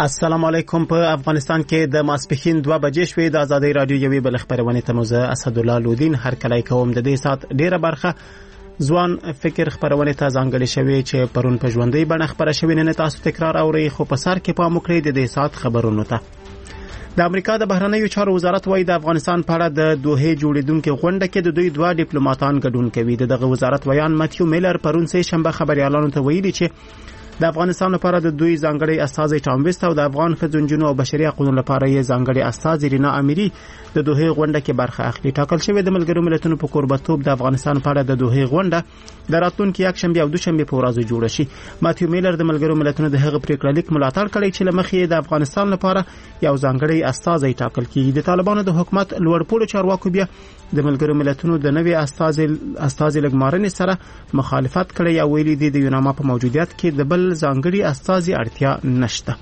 السلام علیکم. په افغانستان کې د ماسپښین 2 بجې شوې. د آزادۍ رادیو یوې بل خبرونه ته موزه اسدالله لودین هر کله کوم د دې سات ډیره برخه ځوان فکر خبرونه ته ځانګړې شوې چې پرون په ژوندۍ بڼه خبره شوې. نه تاسو تکرار اورئ خو په سر کې پام وکړئ د دې سات خبرونو ته. د امریکا د بهرنیو چارو وزارت وايي د افغانستان په اړه د دوه جوړیدونکو غونډه کې د دوی 2 ډیپلوماټان ګډون کوي. دغه وزارت ویان ماتیو میلر پرون سه شنبه خبريالانو ته ویلي چې د افغانستان لپاره د دوی ځانګړي استازي ټام ویست او د افغان ښځو او بشري حقوقو لپاره یې ځانګړي استازي رینا اميري د دوه غونډه کې برخه اخلي. ټاکل شوی د ملګرو ملتونو په کوربتوب د افغانستان په اړه د دوه غونډه د راتلونکي یک شنبه او دوشنبه په ورځو جوړه شي. ماتیو میلر د ملګرو ملتونو د هغه پریکړه لیک ملاتړ کړی چې لمخې د افغانستان لپاره یو ځانګړي استازي ټاکل کیږي. د طالبانو د حکومت لوړپوړو چارواکو بیا د ملګرو ملتونو د نوي استازي لګمارنې سره مخالفت کړی او ویلي دي د یوناما په موجودیت کې د بل ځانګړي استازي اړتیا نشته.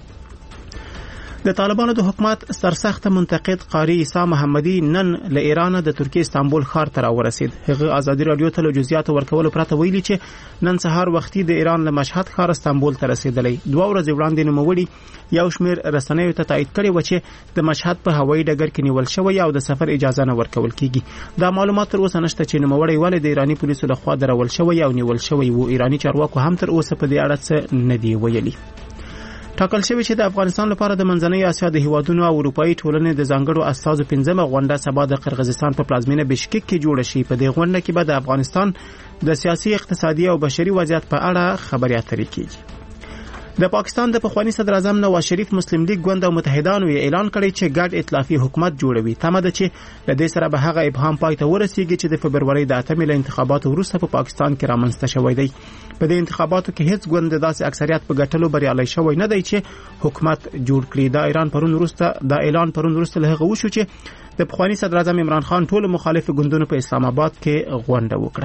د طالبانو د حکومت سرسخت منتقد قاری عیسی محمدی نن له ایران د ترکیه استانبول ښار ته راورسید. هغه آزادي رادیو ته جزئیات ورکول پرته ویلي چې نن سهار وختي د ایران له مشهد ښار استانبول ته رسیدلی. 2 ورځې وړاندې نوموړي یو شمېر رسنیو ته تایید کړی و چې د مشهد په هوایي ډګر کې نیول شوی او د سفر اجازه نه ورکول کیږي. دا معلومات تر اوسه نشته چې نوموړي ولې د ایرانی پولیسو لخوا درول شوی او نیول شوی و. ایرانی چارواکو هم تر اوسه په دې اړه څه نه دی ویلي. ټاکل شوی چې د افغانستان لپاره د منځنۍ اسیا د هیوادونو او اروپאי ټولنې د ځانګړو استازو 15مه غونډه سبا د قرغیزستان په پلازمینه بشکک کې جوړه شي. په دې غونډه کې به د افغانستان د سیاسي، اقتصادي او بشري وضعیت په اړه خبرې اترې کیږي. د پاکستان د پخوانی صدر اعظم نواز شریف مسلم لیگ ګوند او متحدانو یې اعلان کړی چې ګډ ائتلافي حکومت جوړوي. تمه ده چې د دې سره به هغه ابهام پای ته ورسیږي چې د فبرवरी د 8 له انتخاباتو وروسته په پاکستان کې رامنځته شوی دی. په دې انتخاباتو کې هیڅ ګوند داسې اکثریت په ګټلو بریالي شوی نه دی چې حکومت جوړ کړي. د اعلان پرون وروسته له هغه وشو چې د پخوانی صدر اعظم عمران خان ټول مخالف ګوندونو په اسلام آباد کې غونډه وکړه.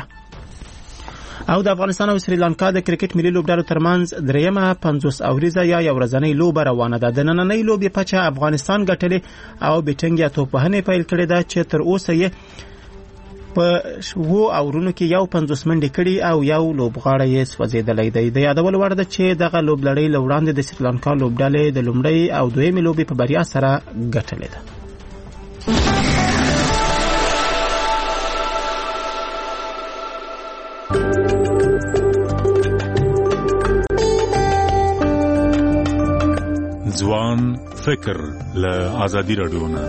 او د افغانستان او سریلانکا د کرکټ ملي لوبډلو ترمنځ دریمه 50 اوریزه یا یو ورځنۍ لوبه روانه ده. د نننۍ لوبې پچه افغانستان ګټلې او بیټنګ توپوهنې پیل کړې ده چې تر اوسه یې په 2 اورونو کې یو 50 منډې کړي او یو لوبغاړی یې سوځېدلی دی. د یادول وړ ده چې دغه لوبلړۍ له وړاندې د سریلانکا لوبډلې د لومړۍ او دویمې لوبې په بریا سره ګټلې ده. ځوان فکر له آزادي رادیو نه.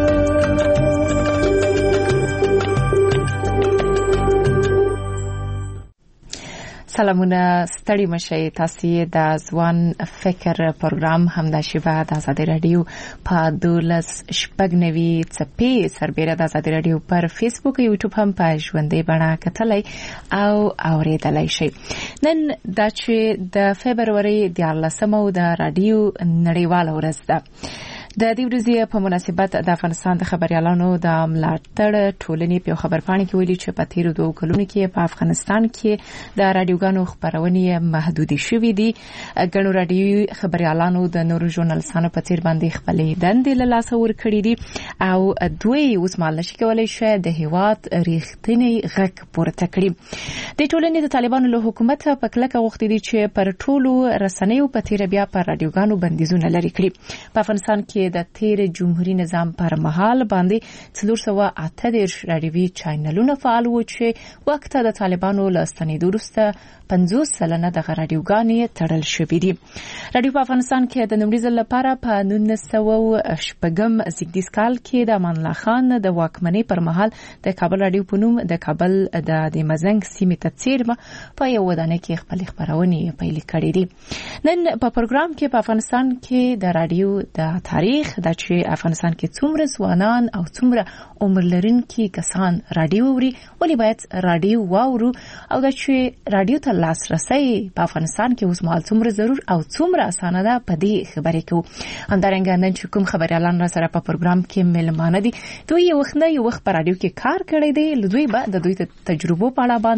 سلامونه، ستړي مشئ. تاسو د ځوان فکر پروګرام همدا شیبه د آزادي رادیو په 12 چپی سربېره د آزادي رادیو پر فیسبوک او یوټیوب هم په ژوندۍ بڼه کتلای او اوریدلای شئ. نن د فبرवरी 14 د رادیو نړیواله ورځ ده. د دې ورځې په مناسبت د افغانستان د خبريالانو د ملاتړ ټولنې په خبرپاڼه کې ویلي چې په تیرو 2 کلونو کې په افغانستان کې د رادیوګانو خبرونه محدودې شوې دي. ګڼو رادیوي خبريالانو د نورو ژورنالستانو په تیر باندې خپلې دندې له لاسه ورکړې دي او دوی اوس مال نشي کولای شي د هیواد ریښتینی غږ پورته کړي. د ټولنې د طالبانو له حکومت په کلکه غوښتي دي چې پر ټولو رسنیو په تیر بیا پر رادیوګانو بندیزونه لري کړي. په افغانستان کې د تیر جمهوریت نظام پر مهال باندې 408 رادیوي چینلونه فعال وو چې وخت د طالبانو له ستنېدو وروسته 50% د رادیوګانې تړل شوې دي. رادیو په افغانستان کې د لومړي ځل لپاره په 1900 زیږدیز کال کې د امان الله خان د واکمنۍ پر مهال د کابل رادیو په نوم د کابل د مزنګ سیمې ته څیرمه په یو ودانۍ کې خپل خبرونه پیل کړې دي. نن په پروګرام کې په افغانستان کې د رادیو د تاریخ د چې افغانستان کې څومره ځوانان او څومره عمر لرونکي کسان رادیو اوري، ولې باید رادیو واورو او د چې رادیو ته لاسرسي په افغانستان کې اوس مهال څومره ضرور او څومره اسانه ده په دې خبرې کې. همدارنګه نن چې کوم خبريالان را سره په پروګرام کې ملمانه دي دوی یو وخت په رادیو کې کار کړی دی، دوی به د دوی تجربو په اړه باندې او د چې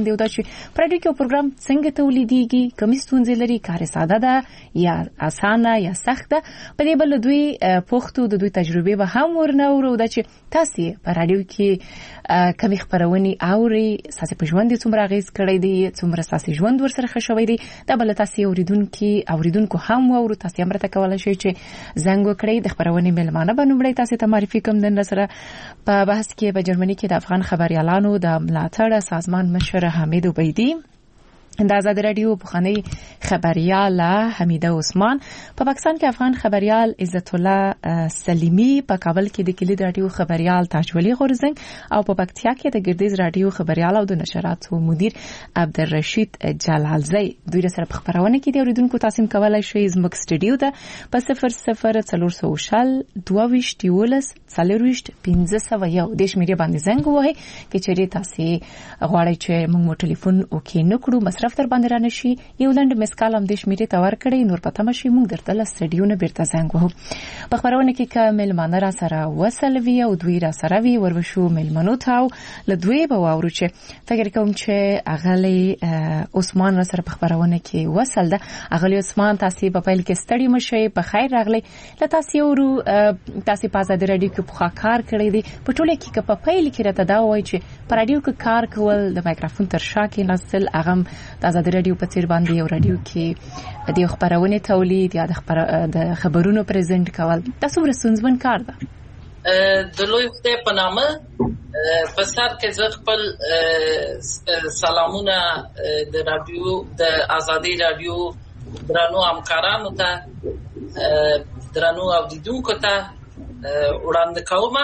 چې په رادیو کې پروګرام څنګه تولیدېږي، کومې ستونزې لري، کار ساده ده یا اسانه یا سخته. په دې بل دوی پښتو د دوی تجربه به هم ورنورو د چې تاسو په رادیو کې کومې خبرونه اوري، تاسو په ژوند څومره غیز کړی دی، څومره تاسو ژوند ورسره خوشوي دی. دا بل تاسو اوریدونکو هم ورو تاسو امرته کولای شئ چې زنګ وکړئ. د خبرونه ملمانه بنومړی تاسو ته معرفي کوم د سره په بحث کې په جرمني کې د افغان خبريالانو د ملاتړ سازمان مشر حمید عبیدی، د آزاد رادیو پخوانی خبريال حمیده عثمان، په پاکستان کې افغان خبريال عزت الله سلیمی، په کابل کې د کلید رادیو خبريال تاجولی غورزنګ او په پکتیا کې د ګردیز رادیو خبريال او د نشراتو مدیر عبدالرشید جلالزی. دوی سره په خبرونه کې د اوریدونکو تاسو کولای شئ زموږ سټډیو ته په 0040 22 40 1501 د شمیرې باندې زنګ ووهئ چې چیرې تاسو غواړئ چې موږ ټلیفون وکړو نکړو مصرف در باندې رانه شي. یو لنډ مسکال هم د شمیرې ته ورکړئ، نور پته مشي موږ درته له سټډیو نه بیرته زنګ وهو. په خبرونه کې که ملمانه را سره وسلوي او دوی را سره وي ورشو ملمنو ته له دوی به واورو چې فکر کوم چې اغلی عثمان را سره په خبرونه کې وصل ده. اغلی عثمان تاسو په پیل کې ستړي مشي، په خیر راغلی. له تاسو ورو تاسو په آزاد رادیو کې په کار کړی دی. په ټوله کې په پیل کې راته دا وایي چې په رادیو کې کار کول د مایکروفون تر شا کې نسل اغم د آزاد رادیو په څیر باندې یو رادیو کې د خبرونه تولید یا د خبرونو پریزنټ کول تاسو ورسونځمن کار ده. د لوی خدای په نامه په سر کې زه خپل سلامونه د رادیو د آزادي رادیو درنو همکارانو ته، درنو اوریدونکو ته وړاندې کوم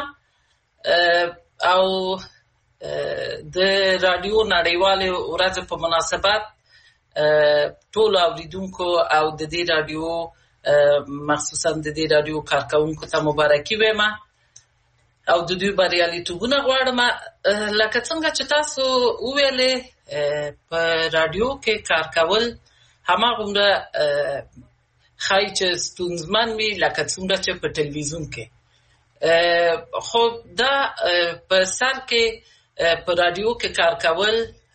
او د رادیو نړیوالې ورځ په مناسبت ټول اوریدونکو او د دې رادیو مخصوصا د دې رادیو کارکونکو ته مبارکي وایم او د دوی بریالیتوبونه غواړم. لکه څنګه چې تاسو وویلې په رادیو کې کار کول هماغومره ښایي چې ستونزمن وي لکه څومره چې په ټلویزیون کې. خو دا په سر کې په رادیو کې کار کول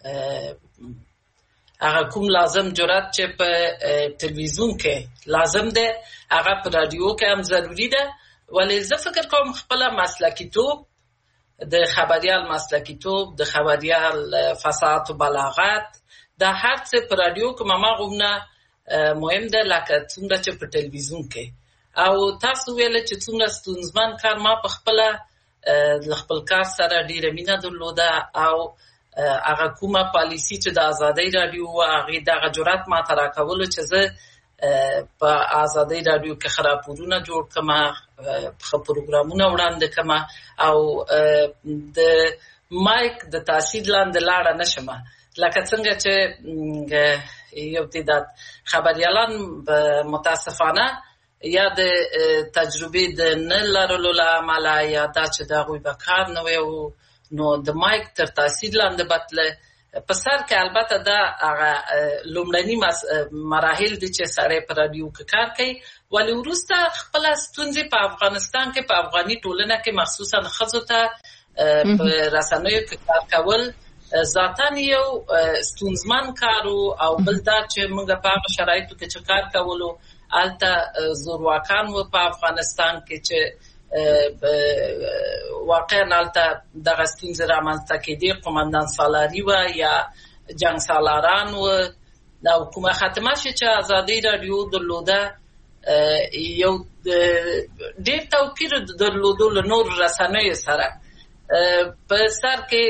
هغه کوم لازم جرأت چې په ټلویزیون کې لازم ده هغه په رادیو کې هم ضروری ده. ولی زه فکر کوم خپل مسلکیتوب د خبریال مسلکیتوب د خبریال فصاحت او بلاغت دا هر څه په رادیو کې ماغومنه مهم ده لکه څومره چې په ټلویزیون کې. او تاسو ویل چې څومره ستونزمن کار ما په خپل کار سره ډیره مینه درلوده او هغه کومه پالیسی چې د آزادۍ رادیو هغه دغه جرأت ما ترا کولو چې زه په آزادۍ رادیو کې خبرونه جوړ کړم، پروګرامونه وړاندې کړم او د مایک د تاثیر لاندې لاړه نشم. لکه څنګه چې یو تعداد خبريالان متاسفانه یا د تجربه د نه لرلو لامل یا دا چې دا غوي به کار نه وي نو د مایک تر تاثیر لاندې بتله په سر کې البته دا هغه لومړني مراحل دي چې سړی په رادیو کې کار کوي. ولی وروسته خپل ستونزې په افغانستان کې په افغاني ټولنه کې مخصوصا ښځو ته په رسنیو کې کار کول ذاتاً یو ستونزمن کارو او بل دا چې موږ په هغه شرایطو کې چې کار کولو الته زورواکان و په افغانستان کې چې واقعا الته دغه ستونزې رامنځته کېدې قومندان سالاري و یا جنګ سالاران و او کومه ختمه شي چې آزادۍ رادیو درلوده یو ډېر توپیر درلودو له نور رسنیو سره. په سر کې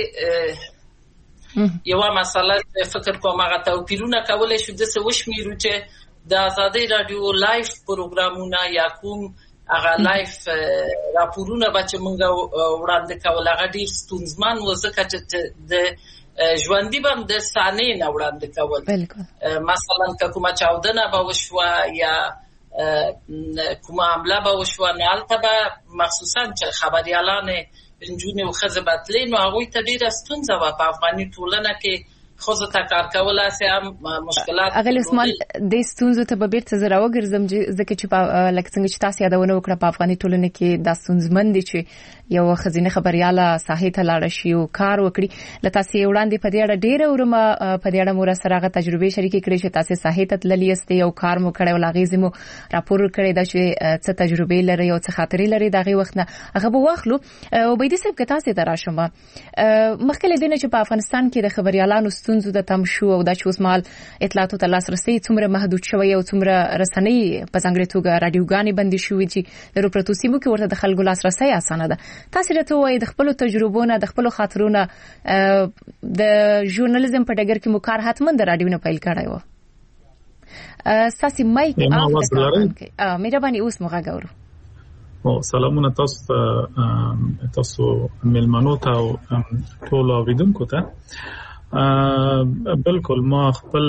یو مسله فکر کوم هغه توپیرونه کولای شو د څه وشمیرو چې د آزادۍ رادیو لایف پروګرامونه یا کوم هغه لایف راپورونه به چې موږ وړاندې کول هغه ډېر ستونزمن و ځکه چې د ژوندي به د صحنې نه وړاندې کول مثلا که کومه چاودنه به وشوه یا کومه حمله به وشوه نو هلته به مخصوصا چې خبریالان نجونې او ښځې به تلې نو هغوی ته ډېره ستونزه وه په افغاني ټولنه کې خو ته کار کولای سي هم مشکلات اغل اسماعیل د ستونزو ته به بیرته زرا وګرځم ځکه چې په لکه څنګه چې تاسو یادونه وکړه په افغاني ټولنه کې د ستونزمن دي چې یو خزینه خبرياله ساحې ته لاړ شي او کار وکړي لته سي وړاندې په دې اړه ډېر اورمه په دې اړه مور سره غو تجربه شریکې کړې چې تاسو ساحې ته تللی استي او کار مو کړی او لاغې زمو راپور کړی دا چې څه تجربه لري او څه خاطرې لري دغه وخت نه هغه به واخلو او به دې سب کې تاسو ته راشم مخکې دینه چې په افغانستان کې د خبريالانو ستونزو د تم شو او د چوسمال اطلاعاتو ته لاسرسي څومره محدود شوی او څومره رسنۍ په ځانګړي توګه رادیوګانې بندي شوې چې د روپرتو سیمو کې ورته د خلکو لاسرسي اسانه ده تاسو راته وایي د خپل تجربو د خپل خاطرونو د ژورنالیزم په ډګر کې مو کار حتمن د رادیو نه پیل کړای و ساسي مایک آف مهرباني اوس موږ غواړو او سلامونه تاسو ملمنو ته او ټول اوریدونکو ته بالکل ما خپل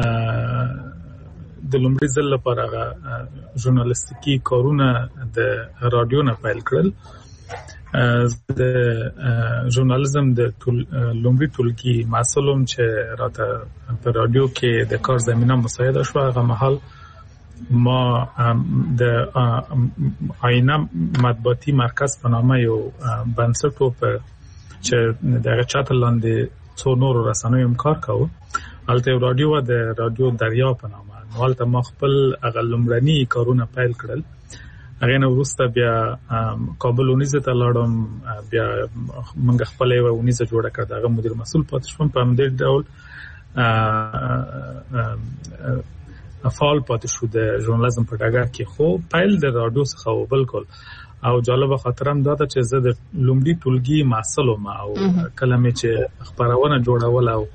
د لومړي ځل لپاره ژورنالیستیکي کارونه د رادیو نه پیل کړل د ژورنالیزم د لومړي ټولګي مسلوم چې راته په رادیو کې د کار زمينه مساعده شو هغه مهال ما د آینه مطبوعاتي مرکز په نامه یو بنسټ په چې دغه چاتر لاندې څو نور رسنیو کار کاوه البته رادیو د رادیو دریا په نامه نوالته ما خپل اغلمرني کارونه پیل کړل هغه نو وروسته بیا کابل ونیزه ته لاړم بیا موږ خپل یو ونیزه جوړه کړه هغه مدیر مسؤل پاتې شوم په همدې ډول فعال پاتې شو د ژورنالیزم په ډګر کې خو پیل د رادیو څخه بالکل او جالب خاطرم دا چې زه د لومړي ټولګي مسلوم او کلمې چې خبرونه جوړول او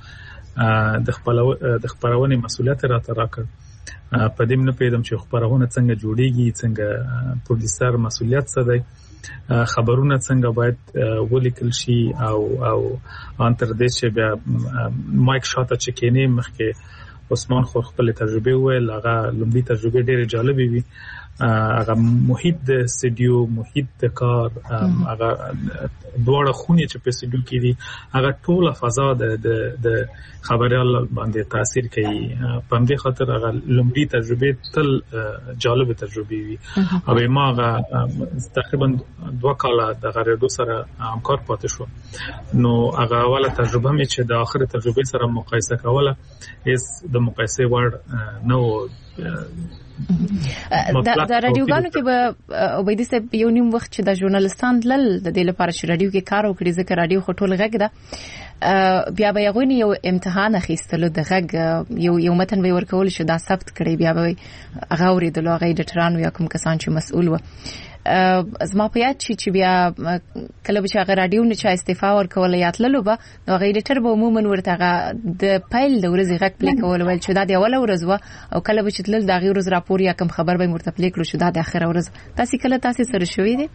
د خبرونه مسولیت راکړ په دې نه پیدم چې خبرونه څنګه جوړیږي څنګه پروډوسر مسولیت څه دی خبرونه څنګه باید ولیکل شي او انتر دې چې بیا مایک شاته چې کینې مخکې عثمان خو خپل تجربه ویل هغه لومړی تجربه ډېره جالبه وي هغه محیط د استودیو محیط د کار هغه دوړه خونی چې په استودیو کې دي هغه ټوله فضا د خبريال باندې تاثیر کوي په دې خاطر هغه لومړی تجربه تل جالب تجربه وي او ما تقریبا 2 کال د غریدو سره همکار پاتې شو نو هغه اوله تجربه مې چې د اخر تجربه سره مقایسه کوله هیڅ د مقایسه وړ نو د رادیوګانو کې به وبېدي سه یو نیم وخت چې د ژورنالستان لل د دې لپاره چې رادیو کې کار وکړي ځکه رادیو خټول غږ ده بیا به یو یو امتحان اخیستلو د غږ یو متن به ورکول شو دا ثبت کړي بیا به هغه اوریدلو هغه ایډیټرانو یا کوم کسان چې مسؤل و زما په یاد چې بیا کله چې هغه رادیو نه چا استعفا ورکول یا تللو به نو هغه ایډیټر به عموما ورته د فایل د ورځې غږ پلی کول ول چې دا د اوله ورځ و او کله چې تلل د غیر ورځ راپور یا کوم خبر به مرته پلی کړو شو دا د اخره ورځ تاسو کله تاسو سره شوې دي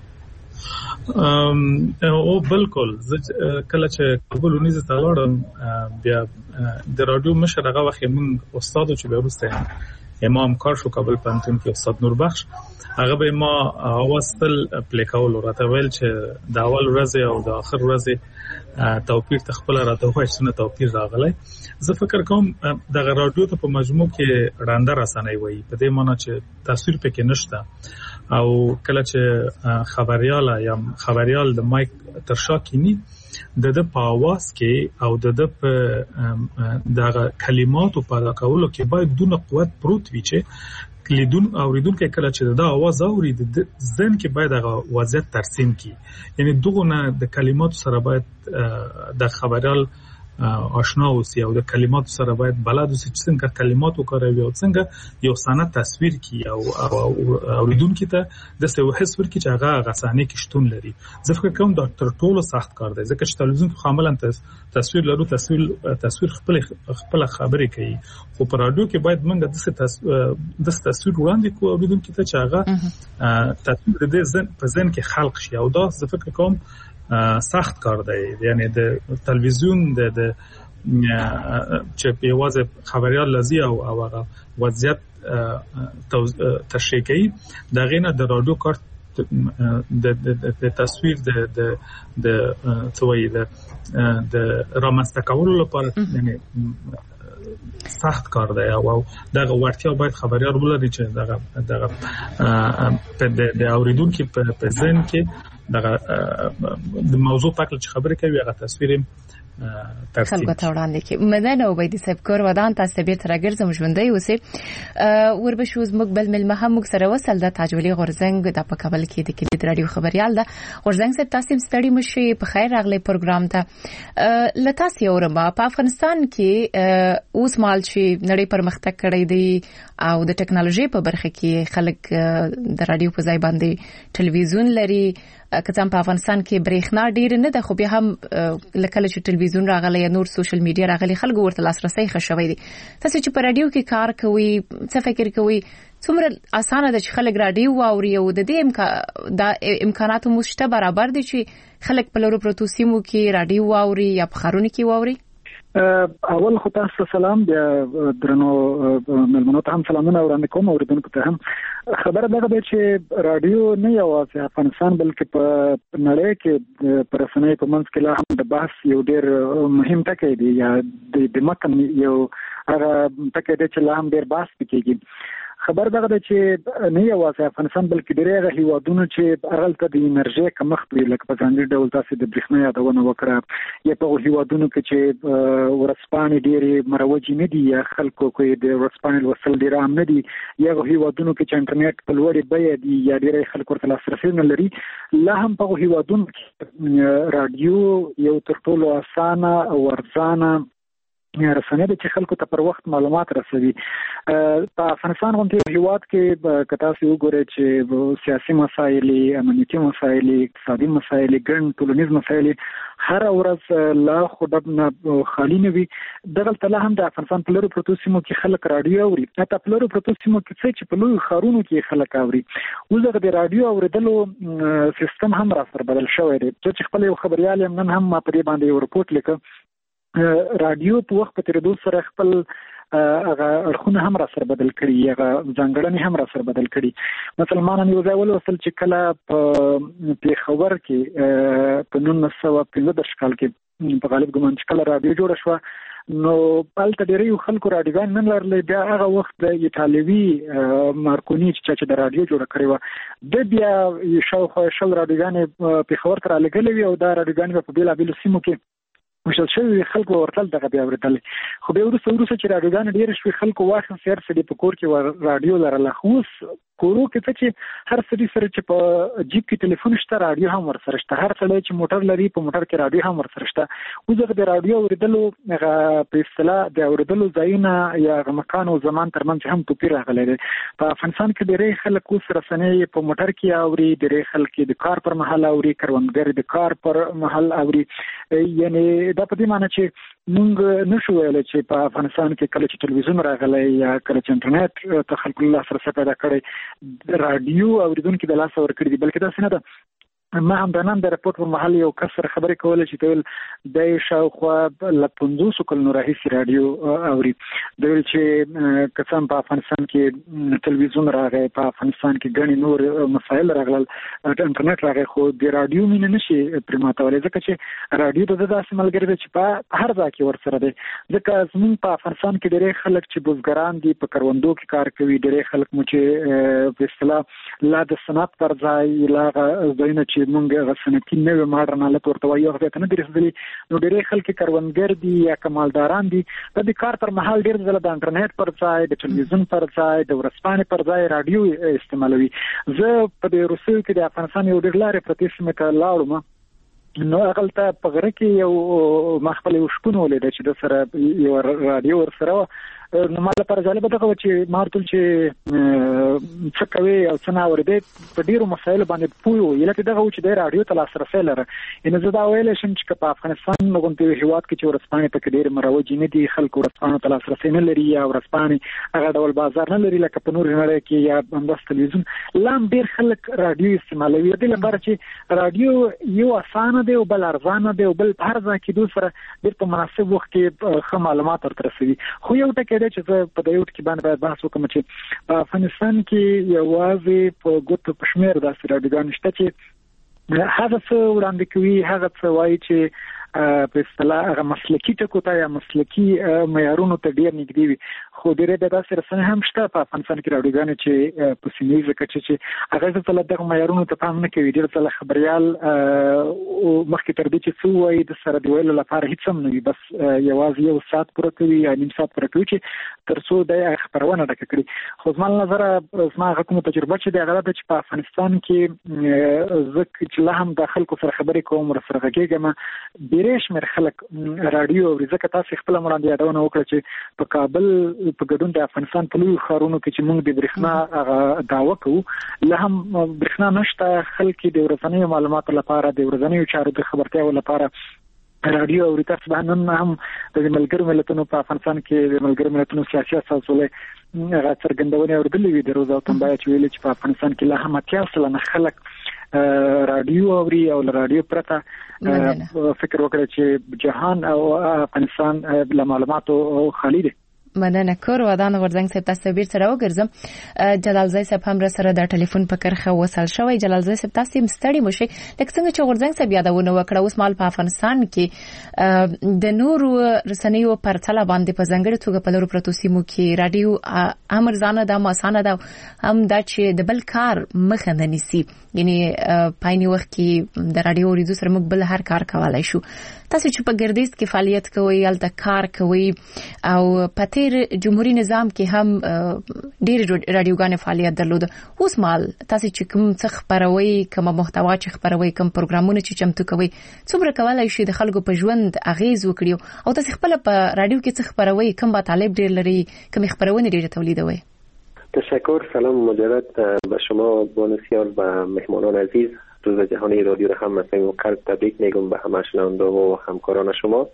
او بالکل کله چې کابل ونیزه ته لاړم بیا د رادیو مشر هغه وخت موږ استاد چې به ورسته امام کار شو کابل پنځم کې استاد نوربخش هغه به ما واستل پلیکاول راته ویل چې د اول ورځ او د اخر ورځ توپیر تخپل راته وایي چې توپیر راغلی زه فکر کوم د رادیو ته په مجموع کې رانده رسنۍ وایي په دې معنی چې تصویر پکې نشته او کله چې خبريال د مایک تر شا کینی د په आवाज کې او د په دغه کلماتو په کولو کې باید دونه قوت پروت وي چې اوریدونکو کله چې دا आवाज اوري د ځن کې باید هغه وضعیت ترسیم کی یعنی دغه د کلماتو سره باید د خبريال آشنا اوسي او د کلماتو سره باید بلد اوسي چې څنګه کلمات وکاروي او څنګه یو سند تصویر کی او اوریدونکو ته د څه حس ورکړي چې هغه غسانه کې شتون لري زه فکر کوم دا تر ټولو سخت کار دی ځکه چې تلویزیون خو عملاً تصویر لرو تصویر خپل خبرې کوي خو په رادیو کې باید موږ د تصویر وړاندې کوو اوریدونکو ته چې هغه تصویر د دې په ذهن کې خلق شي او دا زه فکر کوم سخت کار دی یعنی د تلویزیون د چې په واځ خبريال لذي او هغه وضعیت تشریح کوي دا غینه د رادیو کار د تصویر د څوي د رامنځته کولو لپاره یعنی سخت کار دی او دغه ورتیا باید خبريار ولري چې دغه د اوریدونکو په ذهن کې دغه د موضوع په اړه چې خبرې کوي هغه تصویر خلکو ته وړاندې کې مدن او بيدي صاحب کور ودان تاسو به تر راګرځم ژوندۍ اوسې وربشو زموږ بل ملمه هم موږ سره وصل د تاجولي غورزنګ د په کابل کې د کلید رادیو خبريال ده غورزنګ صاحب تاسو ستړي مشي په خیر راغلي پروګرام ته لتاسو اورم په افغانستان کې اوس مال چې نړۍ پرمختګ کړی دی او د ټکنالوژي په برخه کې خلک د رادیو په ځای باندې ټلویزیون لري کله په افغانستان کې برېښنا ډیر نه ده خو بیا هم لکه چې ټلویزیون راغلی یا نور سوشل میډیا راغلی خلک ورته لاسرسي خښوي دي تاسو چې په رادیو کې کار کوي څه فکر کوي څومره اسانه ده چې خلک رادیو واوري او د دې امکاناتو مشته برابر دي چې خلک په لورو پروتو سیمو کې رادیو واوري یا په خارونو کې واوري اول خو تاسو سلام بیا درنو ملمنو ته هم سلامونه وړاندې کوم اوریدونکو ته هم خبره ده چې رادیو نه یوازې افغانستان بلکې په نړۍ کې پر رسنۍ په منځ کې لا هم د بحث یو ډېر مهم ټکی دی یا د متن یو هغه ټکی دی چې لا هم ډېر بحث کیږي خبر ده چې نه یوازې افغانستان بلکې ډېر هیوادونه چې هغه د انرژي کمښت وی لکه په ځانګړي ډول تاسو د برېښنا یادونه وکړه یا په هیوادونو کې چې ورځپاڼې ډېرې مروجې نه دي یا خلکو کوي د ورځپاڼې لوستل ډېر عام نه دي یا هیوادونو کې چې انټرنیټ په لوړې بیه دی یا ډېر خلک ورته لاسرسي نه لري لا هم په هیوادونو کې رادیو یو تر ټولو اسانه او ارزانه رسنۍ چې خلکو ته پر وخت معلومات رسوي په افغانستان غونډه هیواد کې کتا سي وګورئ چې سیاسي مسایل امنیتي مسایل اقتصادي مسایل ګڼ ټولنیز مسایل هر ورځ لا خودبنه خالی نه وي دغه تل هم د افغانستان په لورو پروتو سیمو کې خلک رادیو اوري حتی په لورو پروتو سیمو کې چې په لوی خارونو کې خلک اوري وزغه د رادیو اوریدلو سیستم هم را سره بدل شوی دی چې خپل یو خبريال نن هم په دې باندې یو رپورت لیکه رادیو په وخت په تیریدو سره خپل هغه اړخونه هم را سره بدل کړي هغه ځانګړنې هم را سره بدل کړي مثلا ما نن یو ځای ولوستل چې کله په خبر کې په 1915 کال کې په غالب ګمان چې کله رادیو جوړ شو نو پالته ډېری خلکو رادیوګان نه لرل بیا هغه وخت د ایتالوي مارکونی چې د رادیو جوړ کړی و د بیا شاوخوا رادیوګان په خبر تر لګلې او دا رادیوګان په بیلابیل سیمو کې مشل شوی خلکو ورتل دغه بیا ورتل خو به ورسره چې رادیوګان ډیر شوی خلکو واخن سیر سړي په کور کې رادیو لرله خوس کورو کې چې هر سړي سره چې په جیب کې ټلیفون شته رادیو هم ورسره شته هر سړی چې موټر لري په موټر کې رادیو هم ورسره شته وزغه د رادیو اوریدلو په اصطلاح د اوریدلو ځایونه یا مکان او زمان ترمنځ هم توپیر راغلی دی په افغانستان کې ډېر خلک اوس رسنۍ په موټر کې اوري ډېر خلک د کار پر مهال اوري کروندګر د کار پر مهال اوري یعنی دا په دې معنی چې موږ نشو ویل چې په افغانستان کې کله چې ټلویزیون راغلی یا کله چې انټرنیټ ته خلکو لاسرسي پیدا کړی رادیو اوریدونکو د لاس ور کړی بلکې دا څنګه ده ما هم د نن د رپورت په محل یو کس سره خبرې کولې چې تل د شاوخوا ل 500 کلونو راهیسې رادیو اوري د ویل چې قسم په افغانستان کې ټلویزیون راغی په افغانستان کې ګڼې نور مسایل راغلل انټرنیټ راغی خو د رادیو مینه نشي پرماتولې ځکه چې رادیو د داسې ملګری دی چې په هر ځای کې ورسره دی ځکه زموږ په افغانستان کې ډېر خلک چې بزګران دي په کروندو کې کار کوي ډېر خلک مو چې په اصطلاح لا د صنعت پر ځای لا ځایونه چې مونږ غسنتی نوې ماډرن حالت ورته وایو هغه نه درېږي نو ډېر خلک کروندګر دي یا کمالداران دي د کار پر مهال ډېر ځله د انټرنیټ پر ځای د ټلویزیون پر ځای د ورځپاڼې پر ځای رادیو استعمالوي زه په روسیې کې د افغانستان یو ډېر لارې پرتې سیمه ته لاړم نو هغه ته په غره کې یو مخبل یو شپونه ولید چې د سره یو رادیو ورسره نو مال پر ځاله به دغه چې مارتل چې څه کوي او څه نه اورېدې په ډیرو مسایل باندې پوهو یلته دغه چې د رادیو ته لاسرسي لري ان زه دا ویل شم چې په افغانستان غونډې هیواد کې چې ورسپانې په ډیر مروج نه دي خلکو ورسپانې ته لاسرسي نه لري یا ورسپانې هغه ډول بازار نه لري لکه په نور نړۍ کې یا بندست تلویزیون لام ډیر خلک رادیو استعمالوي د لپاره چې رادیو یو اسانه دی او بل ارزانه دی او بل هر ځای کې دوی سره ډیر په مناسب وخت کې ښه معلومات ورته رسوي خو یو ټکی شی دی چې زه په دې وخت کې باندې بحث وکم چې په افغانستان کې یوازې په ګوتو پښمیر داسې راډیوګان شته چې هغه څه وړاندې کوي، هغه څه وایي چې په اصطلاح هغه مسلکی ټکو ته یا مسلکی معیارونو ته ډیر نږدې وي. خو ډېرې د داسې رسنۍ هم شته په افغانستان کې راډیوګانې چې په سیمه‌ییزه کچه چې هغه ځله دغه معیارونو ته پام نه کوي. ډېر ځله خبريال مخکې تر دې چې څه وایي د سره دی ویلو لپاره هیڅ هم نه وي، بس یوازې یو ساعت پوره کوي یا نیم ساعت پوره کوي چې تر څو د خبرونه ډکه کړي. خو زما له نظره زما هغه کومه تجربه چې دی هغه ده چې په افغانستان کې زه چې لا هم د خلکو سره خبرې کوم ورسره غږېږم ډېر شمېر خلک راډیو اوري. ځکه تاسو خپل وړاندې یادونه وکړه چې په کابل په ګډون د افغانستان په لوی ښارونو کې چې موږ د برېښنا دعوه کوو لا هم برېښنا نشته، خلک د ورځنیو معلوماتو لپاره د ورځنیو چارو د خبرتیاو لپاره راډیو اوري. تاسو به نن هم د ملګرو ملتونو په افغانستان کې د ملګرو ملتونو سیاسي اساسولې هغه څرګندونې اوریدلې وي د روز او تنبايه چې ویل چې په افغانستان کې لا هم 80% خلک راډیو اوري او راډیو پرته فکر وکړي چې جهان او افغانستان له معلوماتو خالی دي. مننه کور ودان غورځنګ صاحب تاسو بیر سره وګرځم. جلال زای صاحب هم سره د ټلیفون په کرخه وصل شوی. جلال زای صاحب تاسو مستړی مو شي لکه څنګه چې غورځنګ صاحب یادونه وکړه اوس مال په افغانستان کې د نورو رسنیو پرتله باندې په ځنګړي توګه په لورو پروتو سیمو کې راډیو امر ځانه د ماسانه دا هم د چې د بل کار مخه نه نیسي، یعنی پایني وخت کې د راډیو اوریدو سره موږ بل هر کار کولای شو. تاسو چې په ګردیز کې فعالیت کوئ الته کار کوئ او پته جمهوریت نظام کې هم ډېر راډیوګانې فعالیت درلود. اوس مال تاسو چې کوم څه خبروي، کوم محتوا چې خبروي، کوم پروګرامونه چې چمتو کوي، څومره کولای شي د خلکو په ژوند اغیز وکړي او تاسو خپل په راډیو کې څه خبروي، کوم با طالب ډېر لري، کوم خبرونه ډېر تولیدوي؟ تشکر. سلام مجدد به شما بانوسیار و مهمانان عزیز. روز جهانی رادیو را هم مثلا قلب تبریک میگم به همه شنونده و همکاران شما.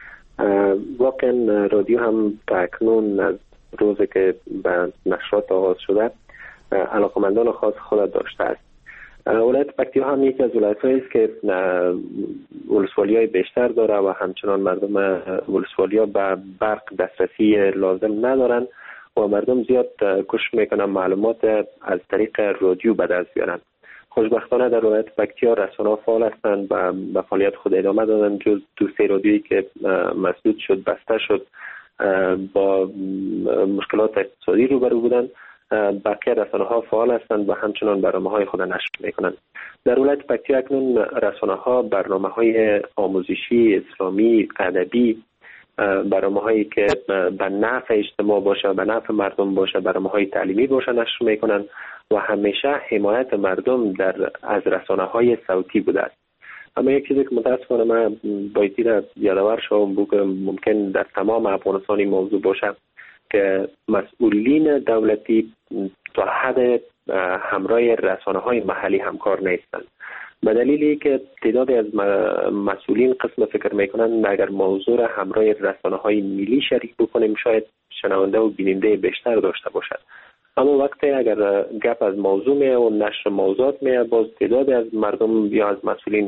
واقعا رادیو هم تا اکنون از روزی که به نشرات آغاز شده علاقمندان خاص خود داشته است. ولایت پکتیا هم یکی از ولایت‌هایی است که ولسوالی‌های بیشتر داره و همچنان مردم ولسوالی‌ها به برق دسترسی لازم ندارن و مردم زیاد کوشش میکنن معلومات از طریق رادیو به دست بیارن. خوشبختانه در ولایت پکتیا رسانه‌ها فعال هستند و به فعالیت خود ادامه دادن. جز 2-3 رادیویی که مسدود شد، بسته شد، با مشکلات اقتصادی روبرو بودند، بقیه رسانه‌ها فعال هستند و همچنان برنامه‌های خود نشر می‌کنند. در ولایت پکتیا اکنون رسانه‌ها برنامه‌های آموزشی، اسلامی، ادبی، برنامه‌هایی که به نفع اجتماع باشه، به نفع مردم باشه، برنامه‌های تعلیمی باشه نشر می‌کنند و همیشه حمایت مردم از رسانه‌های صوتی بوده است. اما یک چیزی که متاسفانه من بایدی را یادآور شوم بود که ممکن در تمام افغانستان این موضوع باشه که مسئولین دولتی تا حد همراه رسانه‌های محلی همکار نیستند. به دلیلی که تعدادی از مسئولین قسم فکر میکنند اگر موضوع را همراه رسانه‌های ملی شریک بکنیم شاید شنونده و بیننده بیشتر داشته باشد. اما وقتی اگر گپ از موضوع میه و نشر موضوعات میه باز تعدادی از مردم یا از مسئولین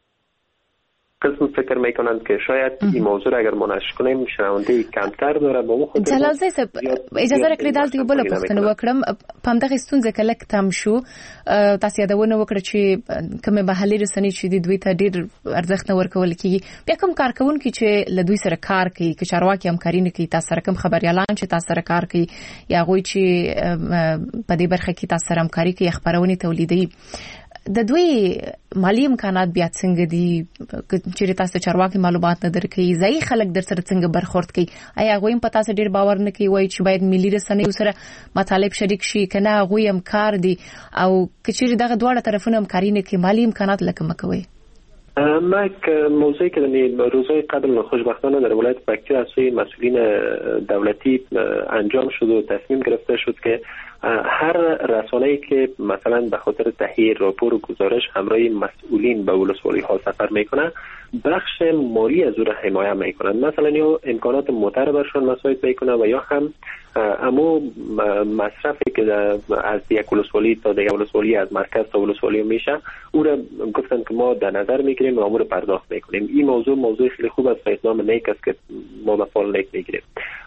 قسم فکر میکنند که شاید این موضوع اگر ما نشر کنیم شنونده کمتر داره. با مو خود جلال زای صاحب اجازه راکړئ دلته یو بل پوښتنه وکړم. په همدغه ستونزه کې لک تم شو تاسو یادونه وکړه چې کومه محلي رسنۍ چې د دوی ته ډیر ارزښت نه ورکول کیږي، بیا کوم کارکونکو چې له دوی سره کار کوي، چې چارواکي همکاري نه کوي، تاسو سره کوم خبريالان چې تاسو سره کار کوي یا غوي چې په دې برخه کې تاسو سره همکاري کوي، خبرونه تولیدوي، د دوی مالی امکانات بیا څنګه دي؟ چې تاسو چارواکي معلومات نه درکې، ځای خلک در سره څنګه برخورد کوي؟ آیا غویم په تاسو ډیر باور نه کوي وای چې باید ملي رسنۍ سره مطالب شریک شي کنه غویم کار دي او کچېری دغه دواړه طرفونه همکاري نه کوي، مالی امکانات لکه مکوي؟ ما موضوعی که در روزهای قبل خوشبختانه در ولایت پکتیا از سوی مسئولین دولتی انجام شد و تصمیم گرفته شد که هر رسانه‌ای که مثلا به خاطر تهیه راپور و گزارش همراه مسئولین به ولسوالی ها سفر میکنه بخش مالی از او را حمایت میکنن، مثلا یا امکانات موتر برشان مساعد میکنه و یا هم اما مصرفی که از یک ولسوالی تا دیگر ولسوالی، از مرکز تا ولسوالی میشه او را گفتن که ما در نظر میگیریم و امور پرداخت میکنیم. این موضوع خیلی خوب است و اقدام نیک است که ما به فعال نیک میگیریم.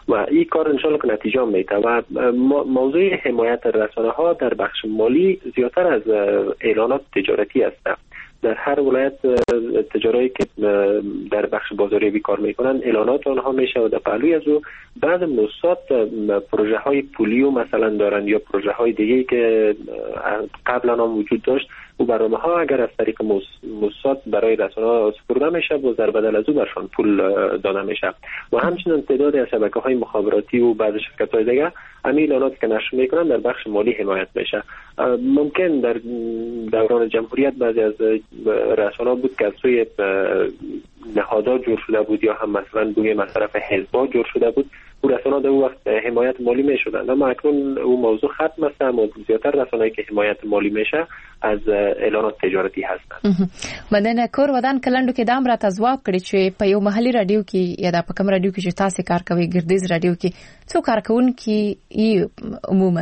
و این کار ان شاء الله که نتیجه میده. و موضوع حمایت رسانه ها در بخش مالی زیادتر از اعلانات تجارتی است. در هر ولایت تجاری که در بخش بازاریابی کار میکنن اعلانات آنها میشه و در پهلوی از او بعض موسسات پروژه های پولیو مثلا دارن یا پروژه های دیگه که قبلا هم وجود داشت و برنامه ها اگر از طریق موسسات برای رسانه ها سپرده میشه و در بدل از او برشان پول داده میشه. و همچنین تعدادی از شبکه های مخابراتی و بعض شرکت های دیگه همین اعلاناتی که نشر میکنن در بخش مالی حمایت میشه. ممکن در دوران جمهوریت بعضی از رسانه بود که از سوی نهادها جور شده بود یا هم مثلا بوی از طرف حزب‌ها جور شده بود و رسانه در اون وقت حمایت مالی میشدن. اما اکنون اون موضوع ختم است و زیادتر رسانه‌ای که حمایت مالی میشه از اعلانات تجارتی هستند. مدنه کور ودان کلندو کې دام را تزواب کړی چې په یو محلي رادیو کې یا د پکم رادیو کې چې تاسو کار کوي ګردیز رادیو کې څو کارکونکي ای عموما؟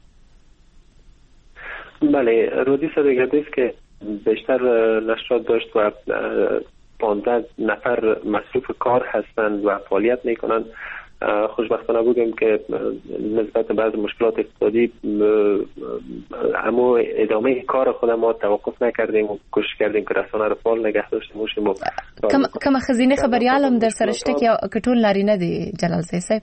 بله، رادیو صدای گردیز که بیشتر نشرات داشت و 15 نفر مصروف کار هستند و فعالیت میکنند. خوشبختانه بودیم که نسبت به بعض مشکلات اقتصادی اما ادامه کار خود ما توقف نکردیم و کوشش کردیم که رسانه رو فعال نگه داشته باشیم. کم خزینه خبریالم در سرشته که کټول لري نه دی جلال صاحب؟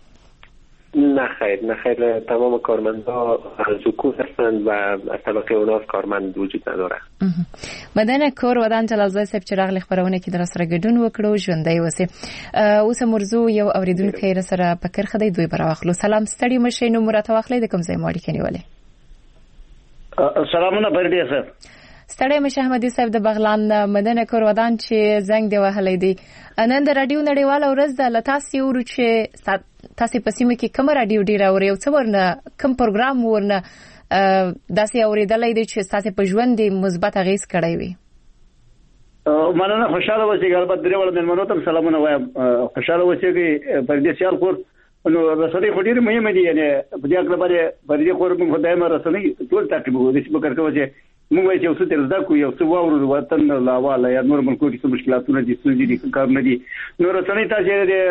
نه خیر تمام کارمندها از حکومت هستند و از طبقه اونها کارمند وجود نداره. مدنه کور ودان جلال صاحب چې راغلی خبرونه کې در سره ګډون وکړو ژوندۍ وسی. اوس مرزو یو اوریدونکو را سره پکر خدای دوی براخلو. سلام ستړي مشه نو مرته واخلې د کوم ځای ماړي کني ولې؟ سلامونه بردي صاحب. ستړي مشه احمدي صاحب د بغلان. مدنه کور ودان چې زنګ دی وهلې دی. نن د رادیو نړیواله ورځ د لتاسي ورو چې تاسو په سیمه کې کوم رادیو ډیر اوري او څو ورنه کوم پروګرام ورنه داسې اوریدلای دی چې تاسو په ژوند دی مثبت اغیز کړی وي؟ مننه، خوشاله اوسئ. البته درې ول مېلمنو ته سلامونه وایم. خوشاله اوسئ په دې سیال کور نو رسنۍ خو ډیره مهمه دي، یعنی په دې اړه باندې په دې کور موږ خدای مې رسنۍ ټول تعقیبوو. د څه کار کوي چې موږ وایو چې اوس تر زده کو یو څه واورو وطن لا والا یا نور ملکو کې څه مشکلاتونه دي څه دي کار نه دي. نو رسنۍ تاسو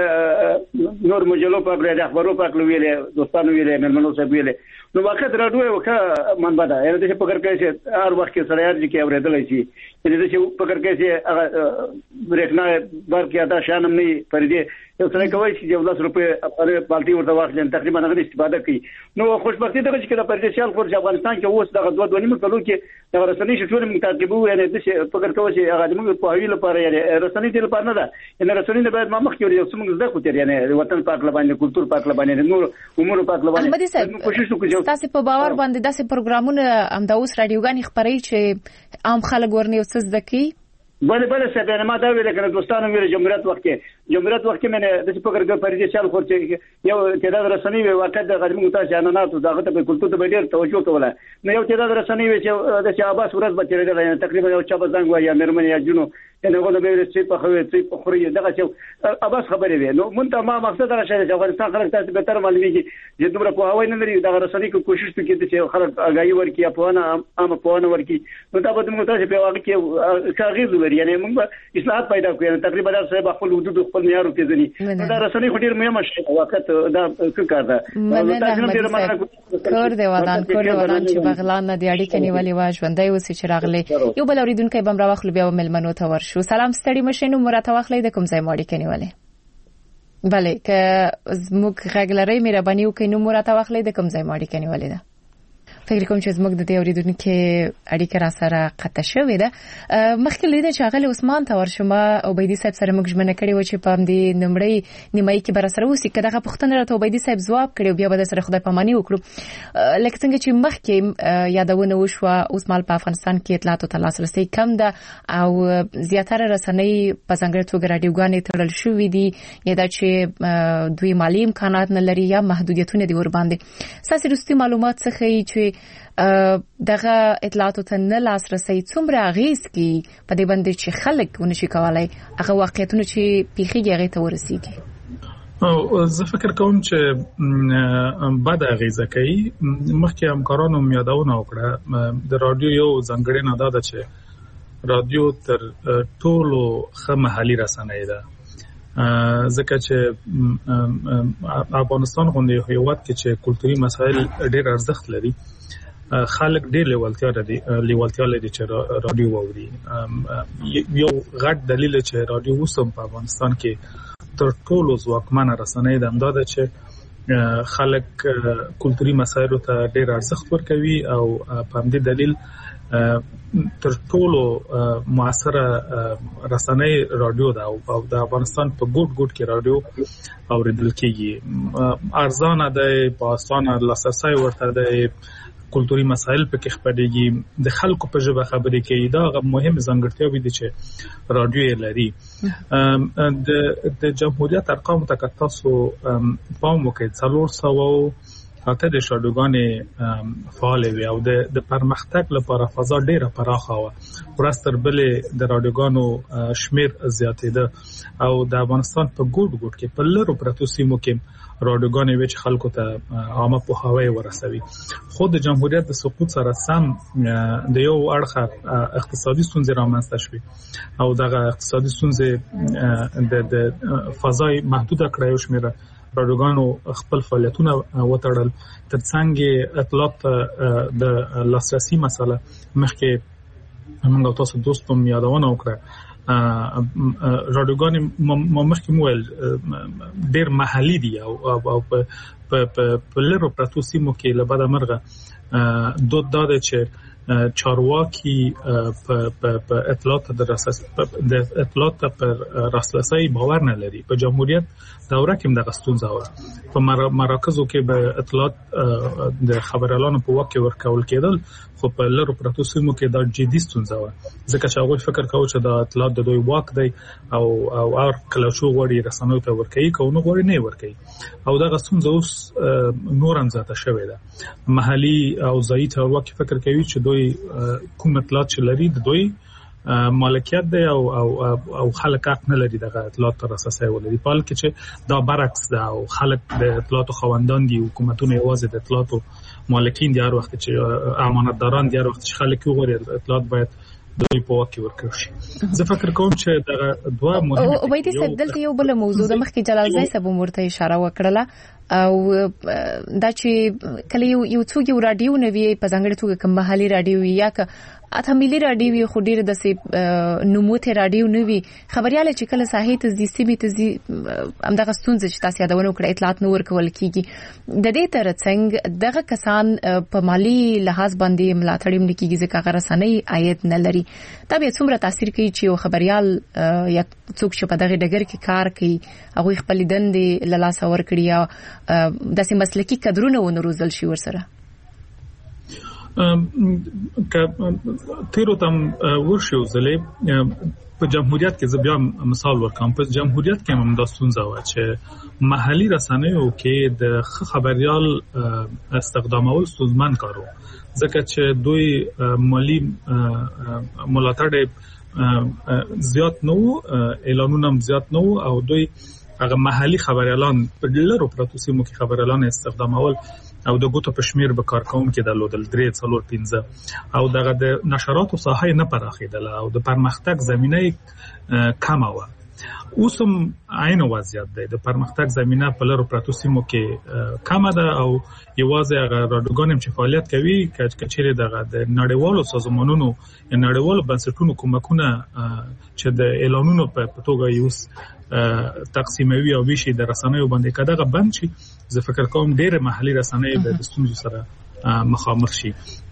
د نور مجلو په اړه د اخبارو په اړه ویلې، دوستانو ویلې، مېلمنو صاحب ویلې. نو واقعا راډیو وکړه منبع ده، یعنی د فکر کوي چې هر وخت کې سره یاد کې اورېدل شي. یعنی د فکر کوي چې برېښنا برکې ادا شانم نه پردي یو څه کوي چې 10 روپے په پالتي ورته واخلین تقریبا هغه استفاده کوي. نو خوشبختی دغه چې د پردیسیال خور افغانستان کې اوس دغه 2.5 کلو کې د رسنۍ شټول متعقبو، یعنی د فکر کوي چې هغه موږ په هیله لپاره یعنی رسنۍ د لپاره نه ده، یعنی رسنۍ باید ما مخکې یو څه موږ زده کوو، یعنی وطن پاک لبانې، کلچر پاک لبانې، نور امور پاک لبانې. کوشش وکړو تاسو په باور باندې داسې پروګرامونه هم د اوس رادیوګانی خبري چې عام خلک ورنه وسز دکی؟ بله سبب ما دا ویل کنه دوستانو ویل جمهوریت وخت کې مې د فکر د پریزي شال خور چې یو تعداد رسنۍ وي واقع د غرمو تاسو انانات دغه ته کلتور ته ډیر توجه کوله. نو یو تعداد رسنۍ وي چې د شعباس ورځ بچره تقریبا یو چا بزنګ وای یا مرمن یا جنو کنه غوډه به چې په خوي چې په خوري دغه چې اباس خبرې وي. نو مونږ ته ما مقصد راشه چې افغانستان خلک تاسو به تر معلومیږي چې دومره په هواي نه لري دغه رسنۍ کو کوشش وکړي چې خلک اگاهي ورکړي په عام په ونه ورکړي. نو دا به موږ تاسو په واقع کې کاغذ لري، یعنی موږ اصلاحات پیدا کوي. تقریبا دا صاحب خپل حدود خپل معیار کې ځنی دا رسنۍ خو ډیر مهمه شي وخت دا څه کار ده. کور دی ودان چې بغلان نه دی اړیکې نیولې و ژوندۍ اوسې چې راغلي. یو بل اوریدونکو به را واخلو بیا ملمنو ته ورشو. سلام ستړي مشینو مرته واخلې د کوم ځای ماړي کني ولې؟ بله که زموږ غږلري مهرباني وکړئ نو مرته واخلې د کوم ځای ماړي کني ولې ده؟ فکر کوم چې زموږ د دې اوریدونکو اړیکه را سره قطع شوې ده. مخکې لیدل چې هغه عثمان ته ورشمه او عبیدی صاحب سره موږ ژمنه کړې و چې په دې نمبرې نیمایي کې بر سره وسی کده پښتنه راته عبیدی صاحب جواب کړو بیا به سره خدای پاماني وکړو. لکه څنګه چې مخکې یادونه وشو اوس مال په افغانستان کې اطلاعات او لاسرسي کم ده او زیاتره رسنۍ په څنګه توګه رادیوګانې تړل شوې دي یا دا چې دوی مالی امکانات نه لري یا محدودیتونه دي ور باندې. ساسي رستي معلومات څخه چې دغه اطلاعاتو ته نه لاسرسي څومره اغیز کی په دې باندې چې خلک ونشي کولای هغه واقعیتونه چې پیخیږي هغه ته ورسیږي؟ او زه فکر کوم چې بد اغیزه کوي. مخکې همکارانو یادونه وکړه د رادیو یو ځانګړنه ده چې رادیو تر ټولو ښه محلي رسنۍ ده. ځکه چې افغانستان غونډه هیواد کې چې کلتوري مسایل ډېر ارزښت لري خلک ډېر لیوالتیا لري چې رادیو واوري. یو غټ دلیل چې رادیو اوسم په افغانستان کې تر ټولو ځواکمنه رسنۍ ده همدا ده چې خلک کلتوري مسایلو ته ډېر ارزښت ورکوي او په همدې دلیل تر ټولو موثره رسنۍ رادیو ده او د افغانستان په ګوټ کې رادیو اوریدل کیږي. ارزانه ده، په اسانه لاسرسي ورته ده، کلتوري مسایل پکې خپرېږي، د خلکو په ژبه خبرې کوي. دا مهم ځانګړتیاوې دي چې رادیو لري. د جمهوریت ارقام ته تاسو پام وکړئ 400 اته د رادیوګانې فعال وي او د پرمختګ لپاره فضا ډیره پراخه و. ورستر بلې د رادیوګانو شمیر زیاتېده او د افغانستان په ګوټ کې په لرو پرتو سیمو کې رادیوګانې وچ خلکو ته عامه پوهاوی ورسوي. خو د جمهوریت د سقوط سره سم د یو اړخه اقتصادي ستونزې رامنځته شوې او دغه اقتصادي ستونزې د فضای محدوده کړې او شمیره رادیوګانو خپل فعالیتونه وتړل. ترڅنګ اطلاعات د لاسرسي مسله مخکې موږ تاسو دوستم یادونه وکړه رادیوګانې مخکې مویل ډېر محلي دي او په لرو پرتو سیمو کې لبدا مرغه دود داده چې چارواکي په اطلاعات د اطلاعات پر راسلسي باور نه لري. په جمهوریت دوره کې دغه ستونزه و. په مراکزو کې به اطلاعات د خبريالانو په وخت کې ورکول کېدل خو په لرو پرتو سیمو کې دا جدي ستونزه و ځکه چې هغه فکر کاوه چې دا اطلاعات د دوی واک دی او هر کله شو غوړي رسنیو ته ورکوي کوو غوړي نه ورکوي او دا ستونزه اوس نور هم زیاته شوې ده. محلي او ځایي چارواکي فکر کوي چې دوی کوم اطلاعات چې لري د دوی مالکیت دی او خلک حق نه لري دغه اطلاعات تر اساسه ولري. په حال کې چې دا برعکس ده او خلک د اطلاعات خوندان دي، حکومتونه یوازې د اطلاعات مالکین دي. هر وخت چې امانتداران دي، هر وخت چې خلک وګوري اطلاعات باید دوی په واکه ورکړي شي. زه فکر کوم چې دغه دوه مهمه او باید څه دلته یو بل موضوع د مخکې جلال زای صاحب مرته اشاره وکړه او دا چې کله یو څوک یو رادیو نوي په ځانګړي توګه کوم محلي رادیو یا که اته ملي رادیو خو ډیر د نموته رادیو نوي خبرياله چې کله ساحې ته زی سیمه ته زی همدغه ستونزې چې تاسو یادونه وکړه اطلاعات نور کول کیږي د دې ترڅنګ دغه کسان په مالی لحاظ باندې ملاتړ هم نکېږي ځکه هغه رسنۍ عاید نه لري. دا به څومره تاثیر کوي چې یو خبريال یا څوک چې په دغه ډګر کې کار کوي هغه خپل دندې له لاس ور کړی یا داسې مسلکي کډرونه ونروزل شي ورسره تیرو تم ورشو زلې په جمهوریت کې زبیا مثال ورکم. په جمهوریت کې هم د ستونزه و چې محلي رسنیو کې د خبريال استخدامول ستونزمن کارو ځکه چې دوی مالی ملاتړ زیات نو اعلانونه هم زیات نو او دوی هغه محلي خبريالان په لرو پرتو سیمو کې خبريالان استخدامول او د ګوتو په شمیر به کارکوم کې د لودل 3-4-15 او دغه د نشراتو ساحه نه پراخیدل او د پرمختګ زمينه کم و. اوسم عین وضعیت دی د پرمختګ زمينه په لرو پرتو سیمو کې کم ده او یوازې هغه رادیوګانې چې فعالیت کوي کچېره دغه د نړیوالو سازمانونو نړیوالو بنسټونو کومکونه چې د اعلانونو په توګه یوس تقسیموي او ویشي د رسنیو باندې کداغه بند شي. زه فکر کوم ډېر محلي رسنۍ د ستونزو سره مخامخ شي.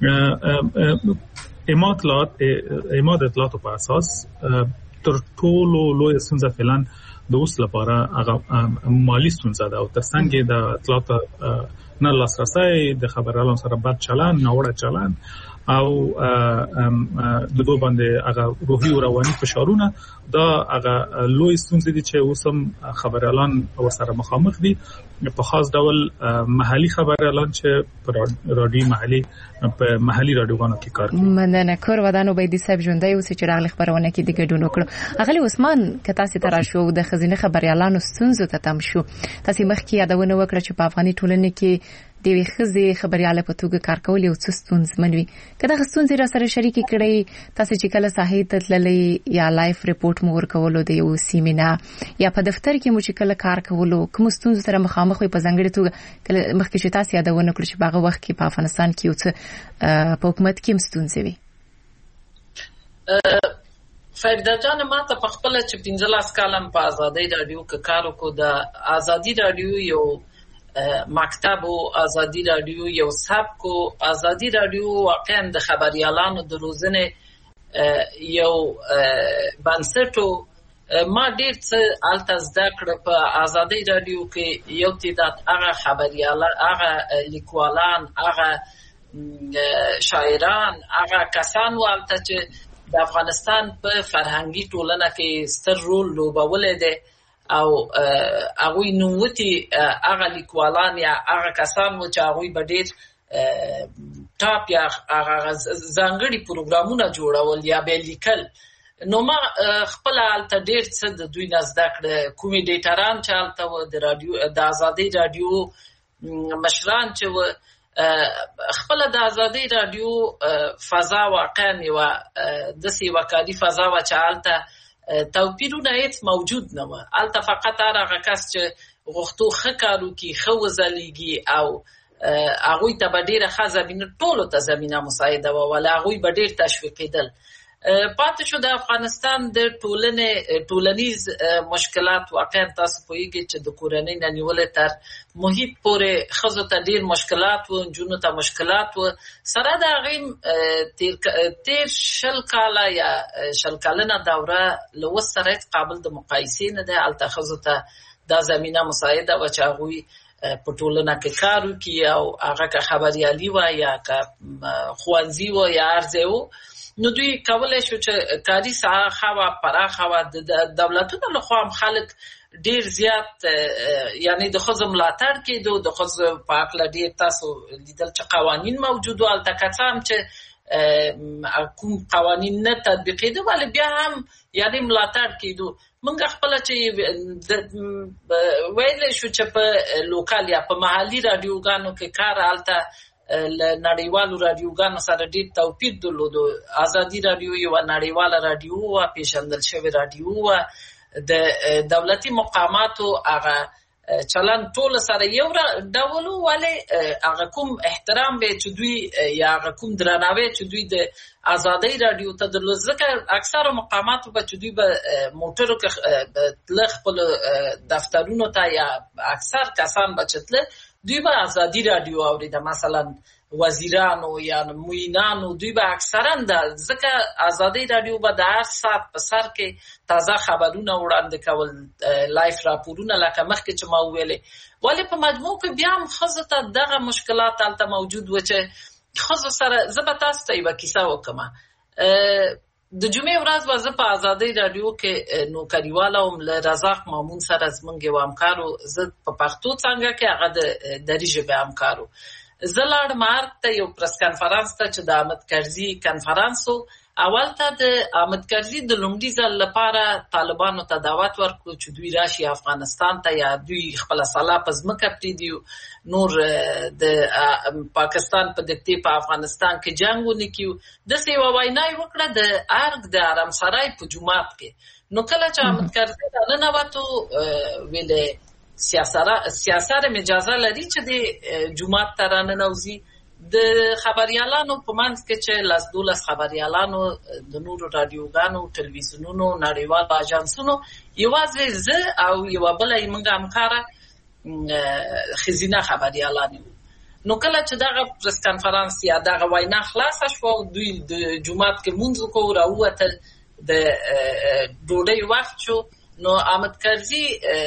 اماد اطلاعات په اساس تر ټولو لوی ستونزه فعلن د اوس لپاره هغه مالی ستونزه ده او ترڅنګ د اطلاعات نه لاسرسي د خبريالانو سره بد چلند ناوړه چلند او د دوه باندې هغه روحي او رواني فشارونه دا هغه لوی ستونزې دي چې اوسم خبريالان ورسره مخامخ دي په خاص ډول محلي خبريالان چې په رادیو محلي په محلي رادیوګانو کې کار کوي. مننه کور ودانو بيدي صاحب ژوندۍ اوس چې راغلی خبرونه کې د ګډون وکړو. اغلی عثمان کته سي تر شو د خزینه خبريالانو ستونزو ته تم شو تاسو مخکې یادونه وکړه چې په افغاني ټولنه کې د یوې ښځې خبرياله په توګه کار کول یو څه ستونزمن وي. که دغه ستونزې را سره شریکې کړئ، تاسو چې کله ساحې ته تللئ یا لایف ریپورت مو ورکولو د یو سیمینار یا په دفتر کې مو چې کله کار کولو، کوم ستونزو سره مخامخ وي په ځانګړې توګه کله مخکې چې تاسو یادونه کړل چې په هغه وخت کې په افغانستان کې یو څه په حکومت کې هم ستونزې وي؟ فریده جان، ما ته په خپله چې 15 کالم په ازادۍ راډیو کې کار وکړو. د ازادي راډیو یو مکتب او ازادي راډیو یو سبک او ازادي راډیو واقعا د خبريالانو د روزنې یو بنسټ. ما ډېر څه هلته زده کړه. په ازادي راډیو کې یو تعداد هغه خبريالان، هغه لیکوالان، هغه شاعران، هغه کسان و هلته چې د افغانستان په فرهنګي ټولنه کې ستر رول لوبولی دی او هغوی نوموتي هغه لیکوالان یا هغه کسان و چې هغوی به ډېر ټاپ یا هغه ځانګړي پروګرامونه جوړول یا به لیکل. نو ما خپل هلته ډېر څه د دوی نه زده کړه. کومیډیټران چې هلته و، د راډیو د ازادۍ راډیو مشران چې و، خپل د ازادۍ راډیو فضا واقعا یوه داسې یوه کاري فضا وه چې هلته توپیرونه هېڅ موجود نه وه. هلته فقط هر هغه کس چې غوښتو ښه کار وکړي، ښه وځلیږي او هغوی ته به ډېره ښه زمینه، ټولو ته زمینه مساعده وه، ولې هغوی به ډېر تشویقېدل. پاتې شو د افغانستان د ټولنیز مشکلات. واقعا تاسو پوهیږئ چې د کورنۍ نه نیولې تر محیط پورې ښځو ته ډېر مشکلات و، نجونو ته مشکلات و. سره د هغې تېر 20 کاله یا 20 کلنه دوره له اوس سره هېڅ قابل د مقایسې نه دی. هلته ښځو ته دا زمینه مساعده وه چې هغوی په ټولنه کې کار وکړي او هغه که خبریالي وه یا که ښوونځي وه یا هر ځای و، نو دوی کولی شو چې کاري ساحه ښه وه، پراخه وه. د دولتونو لخوا هم خلک ډېر زیات یعنې د ښځو ملاتړ کېدو. د ښځو په هکله ډېر تاسو لیدل چې قوانین موجود وو هلته، که څه هم چې کوم قوانین نه تطبیقېده ولې بیا هم یعنې ملاتړ کېدو. موږ خپله چې ویلی شو چې په لوکال یا په محلي راډیوګانو کې کار هلته له نړیوالو راډیوګانو سره ډېر توپیر درلودو. ازادي راډیو یوه نړیواله راډیو وه، پیژندل شوې راډیو وه. د دولتي مقاماتو هغه چلند ټول سره یو ډول و، ولې هغه کوم احترام به چې دوی یا هغه کوم درناوی چې دوی د ازادۍ راډیو ته درلود، ځکه اکثره مقاماتو به چې دوی به موټرو کې تله خپلو دفترونو ته یا اکثر کسان به چې تله دوی به ازادي راډیو اورېده. مثلا وزیرانو یا معینانو دوی به اکثرا ځکه ازادۍ راډیو به د هر ساعت په سر کې تازه خبرونه وړاندې کول، لایف راپورونه لکه مخکې چې ما وویلې. ولې په مجموع کې بیا هم ښځو ته دغه مشکلات هلته موجود و چې ښځو سره زه به تاسو ته یوه کیسه وکړم. د جمعې ورځ به زه په ازادۍ راډیو کې نوکریواله وم، له رزاق مامون سره زموږ یو همکار و. زه په پښتو څانګه کې، هغه د دري ژبې همکار و. زه لاړم ارګ ته یو پرس کنفرانس ته چې د احمد کرزي کنفرانس و. اول ته د احمد کرزي د لومړي ځل لپاره طالبانو ته دعوت ورکړو چې دوی راشي افغانستان ته، یا دوی خپله سلا په ځمکه پرېږدي، نور د پاکستان په دکتې په افغانستان کې جنګ ونه کړي. داسې یوه وینا یې وکړه د ارګ د حرمسرای په جومات کې. نو کله چې احمد کرزي راننوتو ویلې سیاسر اجازه لري چې د جومات ته راننوځي. د خبریالانو په منځ کې چې 12 خبریالانو د نورو راډیوګانو، ټلویزیونونو، نړیوالو اژانسونو، یوازې زه او یوه بله یې موږ همکاره ښځینه خبریالان یو. نو کله چې دغه پرس کنفرانس یا دغه وینا خلاصه شوه، دوی د جومات کې لمونځ وکړو، راووتل، د ډوډۍ وخت شو. نو احمد کرزي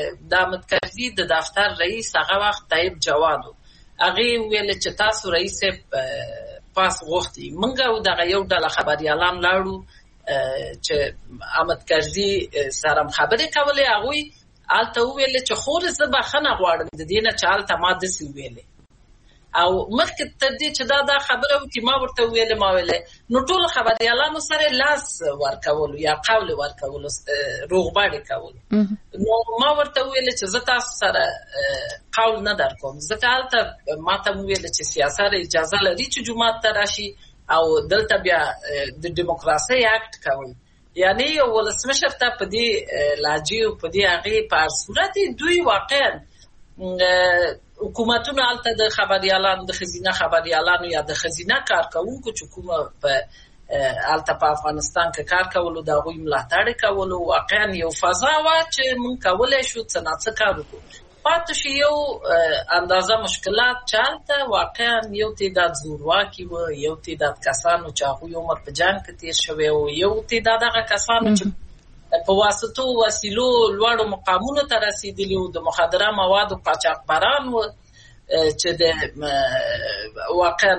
د دفتر رئیس هغه وخت طیب جواد و. هغې وویل چې تاسو رئیس صاحب پاس غوښتي. موږ او دغه یو ډله خبریالان لاړو چې احمد کرزي سره خبرې کولې. هغوی هلته وویل چې خور زه بخښنه غواړم د دې نه چې هلته ما داسې وویلې. او مخکې تر دې چې دا خبره وکړي ما ورته ویلې نو ټول خبريالانو سره لاس ورکول یا قول ورکول روغبړې کول نو ما ورته ویلې چې زه تاسو سره قول نه درکوم ځکه هلته ما ته ویل چې سیاست اجازه لري چې جمعه ته راشي او دلته بیا د دیموکراسي اکټ کوي یعنی ولسمشر ته په دې لاجی او په دې هغه په صورت دوی واقعا حکومتونه الته د خبريالانو د خزینه خبريالانو یا د خزینه کارکونکو چې کومه په الته په افغانستان کې کار کولو دا غوي ملاتړ کولو واقعا یو فضا وا چې مونږ کولای شو څنګه کار وکړو پاتې شي یو اندازه مشکلات چالته واقعا یو تعداد زورواکي و یو تعداد کسانو چې هغه عمر په جنگ کې تیر شوی او یو تعداد هغه کسانو چې په واسطو وسیلو لوړو مقامونو ته رسیدلي او د مخدره موادو قاچاقبران و چې د واقعا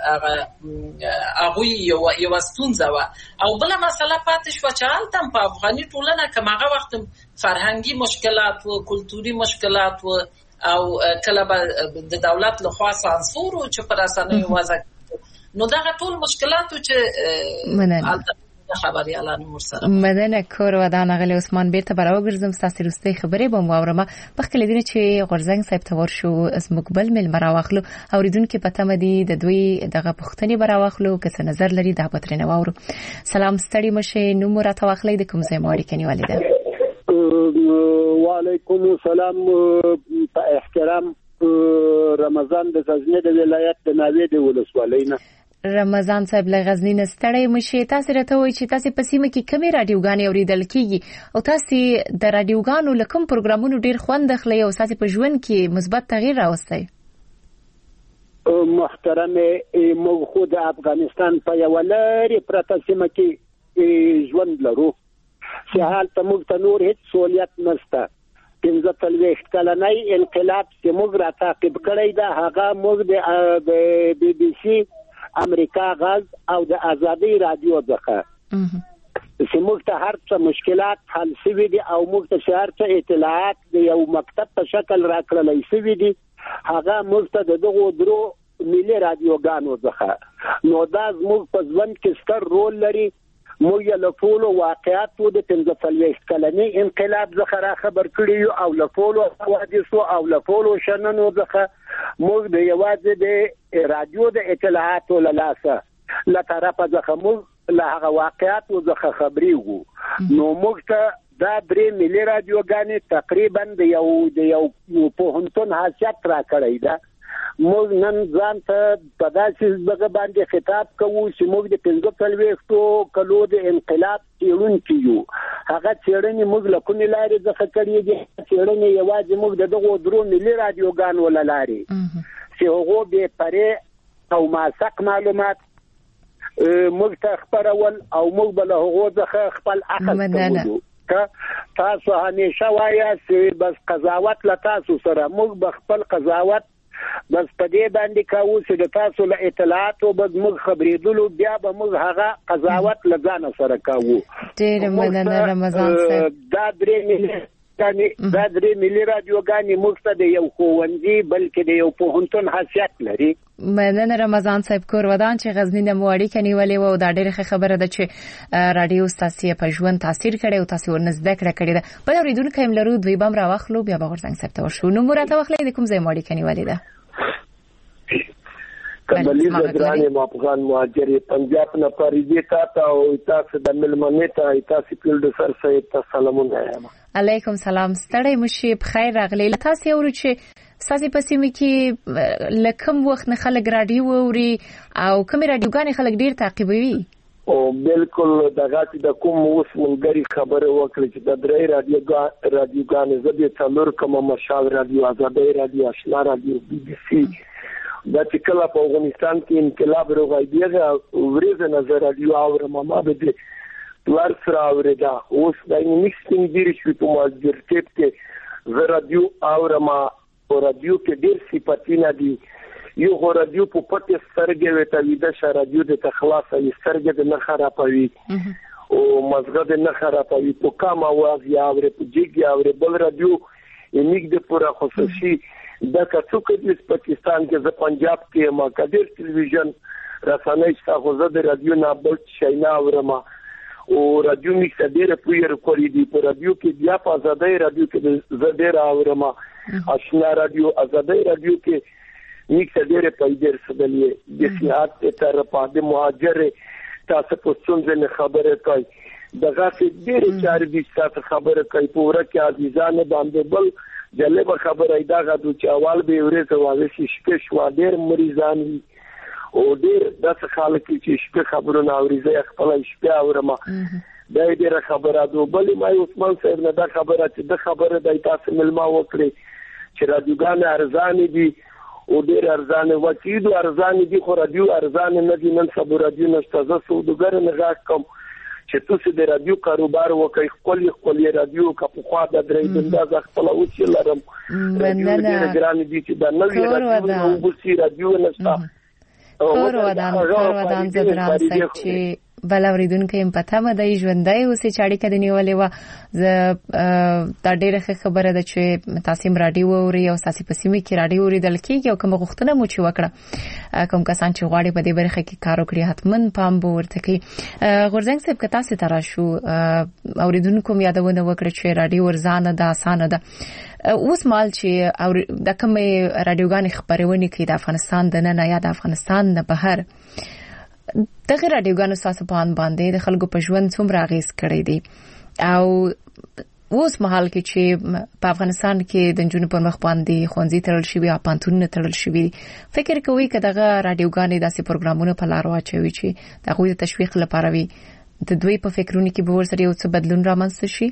هغه یو ستونزه و او بل مسله پاتې شو چې هلته په افغاني ټولنه کې هغه وخت فرهنګي مشکلات و کلتوري مشکلات و او کله د دولت له خوا سانسور او چې پر اسانه وضع نو دا ټول مشکلات چې خبريالانو مرسره مدنه کور ودان غلی عثمان بیرته براوګرځم تاسو رسته خبرې به مورمه بخکله دینه چې غورزنګ صاحب تور شو اس مقبل مل مراوخلو اوریدونکو پته مدي د دوی دغه پښتني براوخلو که څه نظر لري دا پترنه واورو سلام ستړي مشه نو مرته واخلې د کوم ځای موري کني والده وعلیکم السلام په احترام رمضان د غزنی د ولایت د ناوې د ولسوالینا رمضان صاحب له غزنی نه ستړی مشه تاسو راته وایي چې تاسو په سیمه کې کومې رادیوګانې اوریدل کیږي او تاسو د رادیوګانو لکم پروګرامونو ډیر خوند اخلي او تاسو په ژوند کې مثبت تغییر راوستي محترم موږ خو د افغانستان په یو لارې پرته سیمه کې ژوند لرو چې حالت موږ ته نور هیڅ سہولیت نشته 15 کلنۍ انقلاب چې موږ را تعقیب کړی دا هغه موږ د بي بي سي امریکا غاز او د ازادي رادیو څخه چې موږ ته هر څه مشکلات حل شوي دي او موږ ته هر څه اطلاعات د یو مکتب په شکل راکړل شوي دي هغه موږ ته دغه درو ملي رادیوګانو څخه نو دا موږ په ژوند کې ستر رول لري موږ له ټولو واقعاتو د 15 کلنۍ انقلاب څخه خبر کړی او له ټولو حوادثو او له ټولو شننو څخه موږ د یوازې د رادیو د اطلاعاتو له لاسه له طرفه څخه موږ له هغه واقعاتو څخه خبري وو نو موږ ته دا درې ملي رادیوګانې تقریبا د یو پوهنتون حیثیت راکړی ده موږ نن ځان ته په داسې ځای باندې خطاب کوو چې موږ د 15 کلو د انقلاب څېړونکي یو هغه څېړنې موږ له کومې لارې څخه کړې دي څېړنې یوازې موږ دغه درو ملي رادیوګانو له لارې چې هغه به پرې او ماسق معلومات موږ ته خبرول او موږ به له هغه څخه خپل عقل کوو تاسو همیشه وایاست بس قضاوت له تاسو سره موږ به خپل قضاوت بس په دې باندې کوو چې د تاسو له اطلاعات او بد موږ خبرېدلو بیا به موږ هغه قضاوت لږه سره کوو ډېر مننه رمضان صاحب دا درې ملي رادیوګانې موږ ته د یو ښوونځي بلکې د یو پوهنتون حیثیت لري مننه رمضان صاحب کور ودان چې غزنی نه مو اړیکه نیولې و او دا ډېره خبره ده چې رادیو تاسو په ژوند تاثیر کړي او تاسو ورنږدې کړی ده په اوریدونکو هم لرو دوی بم راوخلو بیا به ورڅنګ ثبت وشو نو مرته وخلې د کوم ځای مو اړیکه نیولې ده کبلی زدران افغان مهاجر پنجاب نه پریږي تا او تاسو د ملمنې ته تاسو فیلډ سر صاحب ته سلامونه علیکم سلام ستړی مشي بخیر راغلی تاسو ورو چې ساسي پسیمه کې لکم وخت نه خلک رادیو اوري او کوم رادیوګان خلک ډیر تعقیبوي او بالکل دغه چې د کوم اوس مونږی خبره وکړه چې د درې رادیوګان زبې څلور کوم مشال رادیو آزادۍ رادیو آشنا رادیو بي بي سي دا چې کله په افغانستان کې انقلاب راغیږي ورځ نظر رادیو اورم ما به د ورسره اورېدا اوس د نیکستین ډیر شو په ماجرټیپ کې زه رادیو اورم او رادیو کې ډیر صفاتونه دي یو رادیو په پټه سترګې وته ویده ش رادیو د تخلاص ای سترګې د نه خرابوي او مزګه د نه خرابوي په کوم आवाज یا اورې په جګ یا اورې بل رادیو یې د پورا خصوصي د کڅوک د پاکستان کې ز پنجاب کې ما کډیر ټلویزیون رسنۍ څخه زه د رادیو نه بل شي نه اورم او رادیو میکس ډیره پویر کوي دی په رادیو کې بیا په آزادۍ رادیو کې زه ډیره اورم آشنا رادیو آزادۍ رادیو کې میکس ډیره پیډر سدلې د سیاحت تر په مهاجر تاسو په څنګه خبره کوي دغه ډیره چارې د تاسو خبره کوي پوره کې عزیزانه باندې بل جلبه خبره ایدا غو چې اول به ورته واځي شپه شو ډیر مریضان او ډیر د خلک چې شپه خبرونه اوري خپل شپه اورم دا ډیره خبره ده بل ما عثمان صاحب نه دا خبره چې د خبره د تاسو ملما وکړي چې رادیوګان ارزان دي او ډیر ارزان وکیدو ارزان دي خو رادیو ارزان نه دي نن سبا رادیو نشته زه سودګر نه غاښ کوم چې تاسو د رادیو کاروبار وکړئ خپل رادیو کا په خوا د درې دنده خپل او چې لرم رادیو د ګران دي چې د نوې رادیو بوسي رادیو نشته کور ودان زدرام سچ بل اوریدونکو هم پته مده ژوندۍ اوسې چاړي کده نیولې و ز دا ډېره خبره ده چې تاسو رادیو اوري او تاسو په سیمه کې رادیو اوریدل کیږي او کوم غوښتنه مو چې وکړه کوم کسان چې غواړي په دې برخه کې کار وکړي حتمن پام به ورته کوي غورځنګ صاحب که تاسو ترا شو اوریدونکو یادونه وکړه چې رادیو ارزانه ده اسانه ده اوس مال چې او د کوم رادیوګان خبرونه کوي د افغانستان د نه یا د افغانستان نه بهر دغه رادیوګانو تاسو په ان باندې د خلکو په ژوند څومره اغیز کړی دی او اوس مهال کې چې په افغانستان کې د جنونو پر مخ باندې خوندې تړل شي یا پانتون تړل شي فکر کوي چې دغه رادیوګانې داسې پروګرامونه په لار واچوي چې دغه د تشویق لپاره وي د دوی په فکرونو کې به ورسره یو څه بدلون رامنځته شي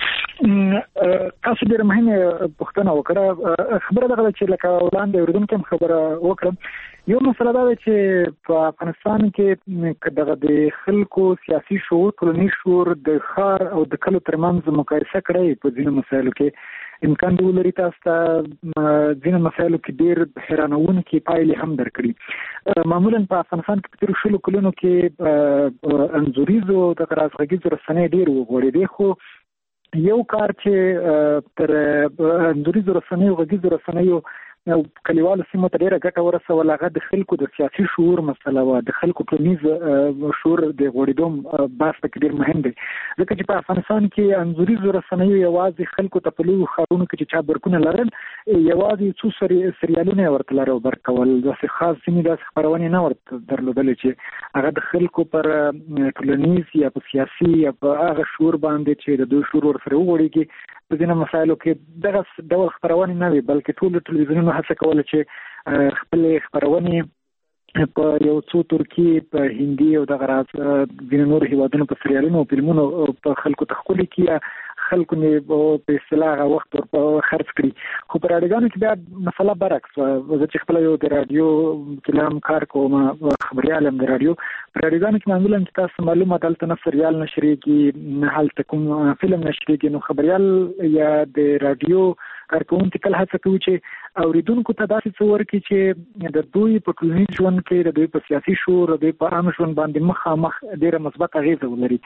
تاسو ډېر مهمه پوښتنه وکړه خبره ده چې لکه وړاندې اوریدونکو خبره وکړه یو مسله ده چې په افغانستان کې دغه د خلکو سیاسي شعور ټولنیز شعور د خار او د کلو ترمنځ مقایسه کړي په ځینو مسایلو کې امکان دی ولري تاسو ته ځینو مسایلو کې ډېر حیرانونکي پایلې هم درکړي معمولا په افغانستان کې په تیر شلو کلونو کې انځوریزو د رازغږیزو رسنۍ ډېر وغوړېدې خو یو کار چې تر انځوریزو رسنیو غږیزو رسنیو کلیوالو سیمو ته ډیره ګټه ورسوله هغه د خلکو د سیاسي شعور مسله و د خلکو ټولنیز شعور د غوړېدو بحث پکې ډیر مهم دی ځکه چې په افغانستان کې انځوریزو رسنیو یوازې خلکو ته په لویو ښارونو کې چې چا برکونه لرل یوازې څو سریالونه ورته لرل ورکول داسې خاص ځینې داسې خپرونې نه ورته درلودلې چې هغه د خلکو پر ټولنیز یا په سیاسي یا په هغه شعور باندې چې د دوی شعور ورسره وغوړېږي په ځینو مسایلو کې دغه ډول خپرونې نه وي بلکې ټول ټلویزیونونه هڅه کوله چې خپل خبرونه په یو څو ترکی په هندي او دغه راز د نور هیوادونو په سریالونو او فلمونو په خلکو تخولي کې خلکو نه په اصطلاح وخت ورته خرڅ کړي خو په رادیوګانو کې بیا مسله برعکس زه چې خپل یو د رادیو کلام کار کوم خبريال هم د رادیو په رادیوګانو کې معمولا تاسو معلومات دلته نه سریال نشریږي نه هلته کوم فلم نشریږي نو خبريال یا د رادیو کارکونکو کله هڅه کوي چې اوریدونکو ته داسې څه ورکړي چې د دوی په ټولنیز ژوند کې د دوی په سیاسي شعور د دوی په عام ژوند باندې مخامخ ډېره مثبت اغیزه ولري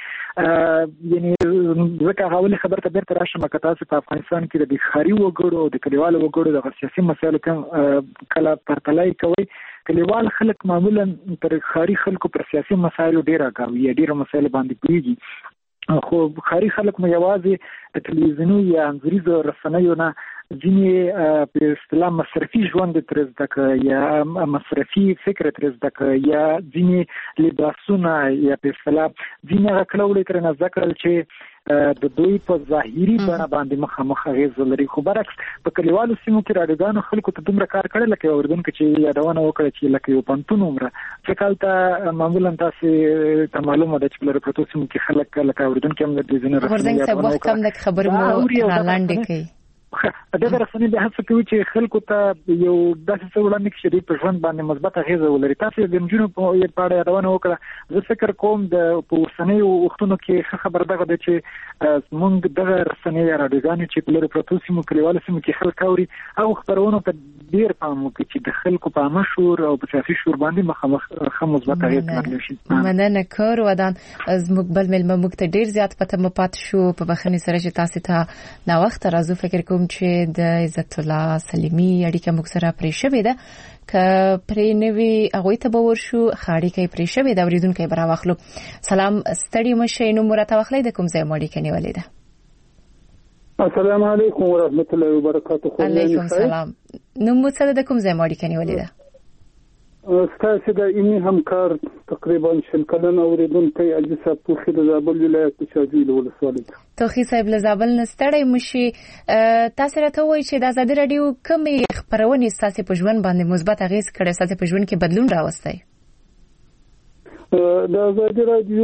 یعنی ځکه هغه خبره ته بیرته راشم که تاسو په افغانستان کې د ښاري وګړو او د کلیوالو وګړو د سیاسي مسایلو کله پرتلای کوي کلیوال خلک معمولا پر ښاري خلکو پر سیاسي مسایلو ډېر اګاوي ډېر مسایل باندې پیږي خو ښاري خلک مو یوازې د تلویزیوني یا انځوریزو رسنیو نه ځینې په اصطلاح مصرفي ژوند تر زده کړه یا مصرفي فکر تر زده کړه یا ځینې لباسونه یا په اصطلاح ځینې هغه کلوړې تر نه زده کړل چې د دوی په ظاهري بڼه باندې مخامخ اغیز لري خو برعکس په کلیوالو سیمو کې رادیوګانو خلکو ته دومره کار کړی لکه اوریدونکو چې یادونه وکړه چې لکه یو پنتون عمره چې کالته معمولا تاسو ته معلومه ده چې په پروتو سیمو کې خلک لکه اوریدونکو هم د دې ځینې ورځنګ څه وخت کم د خبرو مو لاندې کوي دغه رسنۍ به هڅه کوي چې خلکو ته یو داسې څه وړاندې کړي چې په ژوند باندې مثبت اغیزه ولري تاسو د جنونو په اړه یادونه وکړه زه فکر کوم د اوسنیو وختونو کې خبر دغه د چې موږ دغه رسنۍ رادیوګانې چې په لري پروتو سیمو کلیوالو سیمو کې خلک اوري او خبرونه ته ډیر پام وکړي چې د خلکو په عامه شعور او په سیاسي شعور باندې مخامخ مثبت اغیز لري شي مننه کور ودان از مقبل ملمه موږ ته ډیر زیات پته مپات شو په بخښنې سره چې تاسو ته نا وخت راځو فکر کوم کوم چې د عزت الله سلیمی اړیکه موږ سره پرې شوې ده ک پرې نوې هغه ته باور شو خاړي کې پرې شوې ده اوریدونکو برا واخلو. سلام ستړي مشه نو مرته واخلې د کوم ځای مړی کني ولې ده. السلام علیکم ورحمت الله وبرکاته. علیکم السلام. نو مو سره د کوم ځای مړی کني ولې ده. ستاسو د اینی همکار تقریبا شل کلن اوریدونکو عزیز صاحب په د زابل ولایت شاجوی ولسوالۍ توخی صاحب له زابل نستړی مشي. تاسو راته وایي چې د آزادي رادیو کومې خبرونه تاسو په ژوند باندې مثبت اغیز کړي تاسو په ژوند کې بدلون راوستي. د آزادي رادیو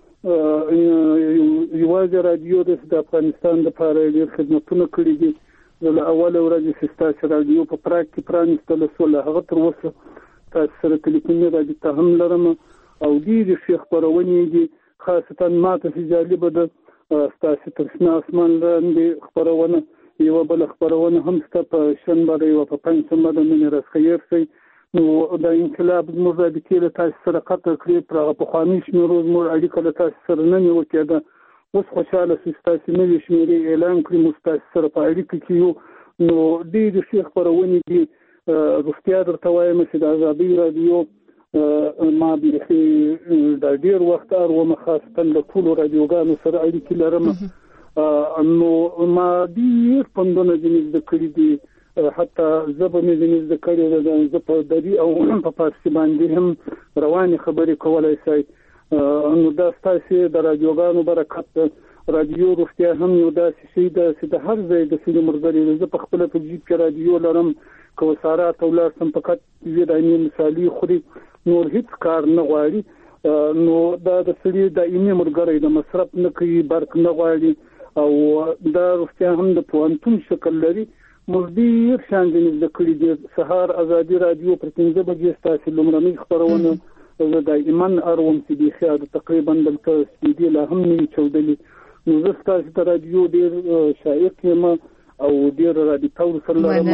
یوازې رادیو د افغانستان لپاره ډېر خدمتونه کړي دي. له اوله ورځې تاسو رادیو په پراګ کې پرانیستل شو له هغه تر اوسه تاسو سره ټلیفوني رابطه هم لرم او ډېرې ښې خبرونې دي. خاصتا ماته چې جالبه ده ستاسو تر شنه اسمان لاندې خبرونه یوه بله خبرونه هم شته په شنبه یوه په پنجشنبه د منې ورځ خیر شي. نو د انقلاب زموږ رابطې له تاسو سره قطع کړې پر هغه پخواني شمېرو زموږ اړیکه له تاسو سره نه نیول کېده. اوس خوشحاله شو ستاسو نوې شمېرې اعلان کړي موږ ستاسو سره په اړیکه کې یو. نو ډېرې ښې خبرونې دي. روغتیا درته وایم چې د آزادي رادیو ما بیخي د ډېر وخت ارومه خاصتا د ټولو رادیوګانو سره اړیکې لرم. نو ما ډېر پندونه ځینې زده کړي دي. حتی ژبه مې ځینې زده کړې ده. زه په دري او په فارسي باندې هم روانې خبرې کولی شئ. نو دا ستاسې د رادیوګانو برکت ده. رادیو روغتیا هم یو داسې شی ده چې د هر ځای د سړي ملګري ده. زه په خپله په جیب کې رادیو لرم. که وسارات او لار سم فقط یوې دایمي مثالي خوري نور هیڅ کار نه غواړي. نو دا د سړي دایمي ملګری د مصرف نه کوي برق نه غواړي او دا روغتیا هم د پوهنتون شکل لري. موږ ډېر شیان ځینې زده کړي دي. سهار آزادي رادیو پر 5 بجې ستاسو لومړنۍ خپرونه زه دایما اروم چې بیخي تقریبا دلته سپیدې لا هم نه چودلي. نو زه ستاسو د رادیو ډېر شایق یم او ډېر رابطه ورسره لرم.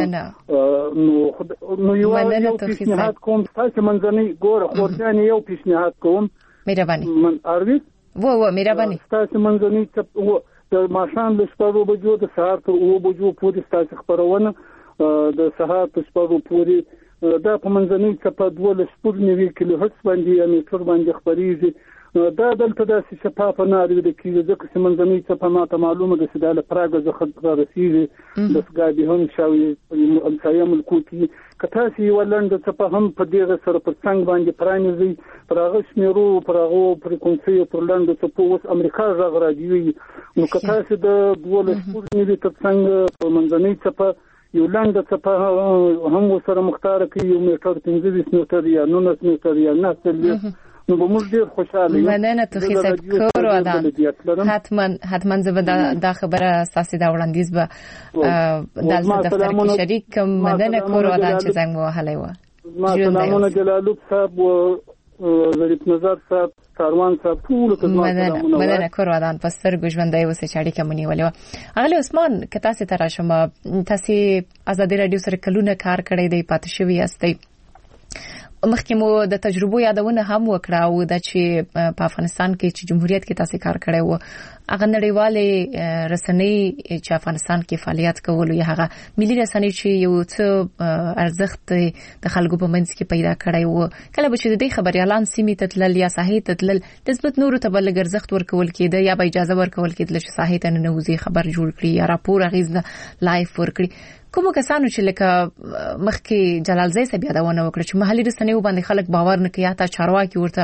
نو یو پیشنهاد کوم تاسو منځنۍ ګوره خورجانې یو پیشنهاد کوم مهرباني من اروي مهرباني تاسو منځنۍ د ماښام له 6 بجو د سهار تر 9 بجو پورې تاسو خبرونه د سهار تر 6 پورې دا په منځنۍ چپه 12.9 کیلو هرتز باندې یا میټر باندې خبريږي. دا دلته د شفافه ناروي د کیږي ځکه چې منځنۍ چپه ماته معلومه ده چې د پراګ څخه رسیږي د سګابي هم شاوي امسایه ملکو کې کته چې ولند چپه هم په دغه سره پر څنګه باندې پرانیزي پراغه شمیرو پراغه فریکونسي پر لاند چپه اوس امریکا غږ رادیوي. نو کته چې د 12.9 تر څنګه منځنۍ چپه یو لاند چپه هم سره مختار کوي یو میټر 15 میټر یا 19 میټر یا 9 نو موږ ډیر خوشاله یو. مننه توخی صاحب کور ودان حتما زبده دا خبره اساسي دا وړاندیز به د دفتر کې شریک کوم. مننه کور ودان چې څنګه وهلای و. سلامونه جلالوب صاحب و ظریف نظر صاحب کاروان صاحب ټول ته مننه کور ودان پستر ګژوندای وسه چاړي کومنی ولې اغلی عثمان کته سي تر شمه تاسو آزادي رادیو سره کلونه کار کړی دی پاتې شوی یاستئ. مخکې مو د تجربو یادونه هم وکړه او د چې په افغانستان کې چې جمهوریت کې تاسو کار کړی وو هغه نړیوالې رسنۍ چې افغانستان کې فعالیت کول یا هغه ملي رسنۍ چې یو څه ارزښت د خلکو په منځ کې پیدا کړی وو کله به چې د خبريالان سیمې ته تلل یا ساحې ته تلل نسبت نورو ته بل ارزښت ورکول کېده یا به اجازه ورکول کېده چې ساحې ته نه وځي خبر جوړ کړي یا راپور اغیز لایف ورکړي. کوم کسانو چې لکه مخکې جلال زئی صاحب یادونه وکړه چې محلي رسنیو باندې خلک باور نه کوي حتی چارواکي ورته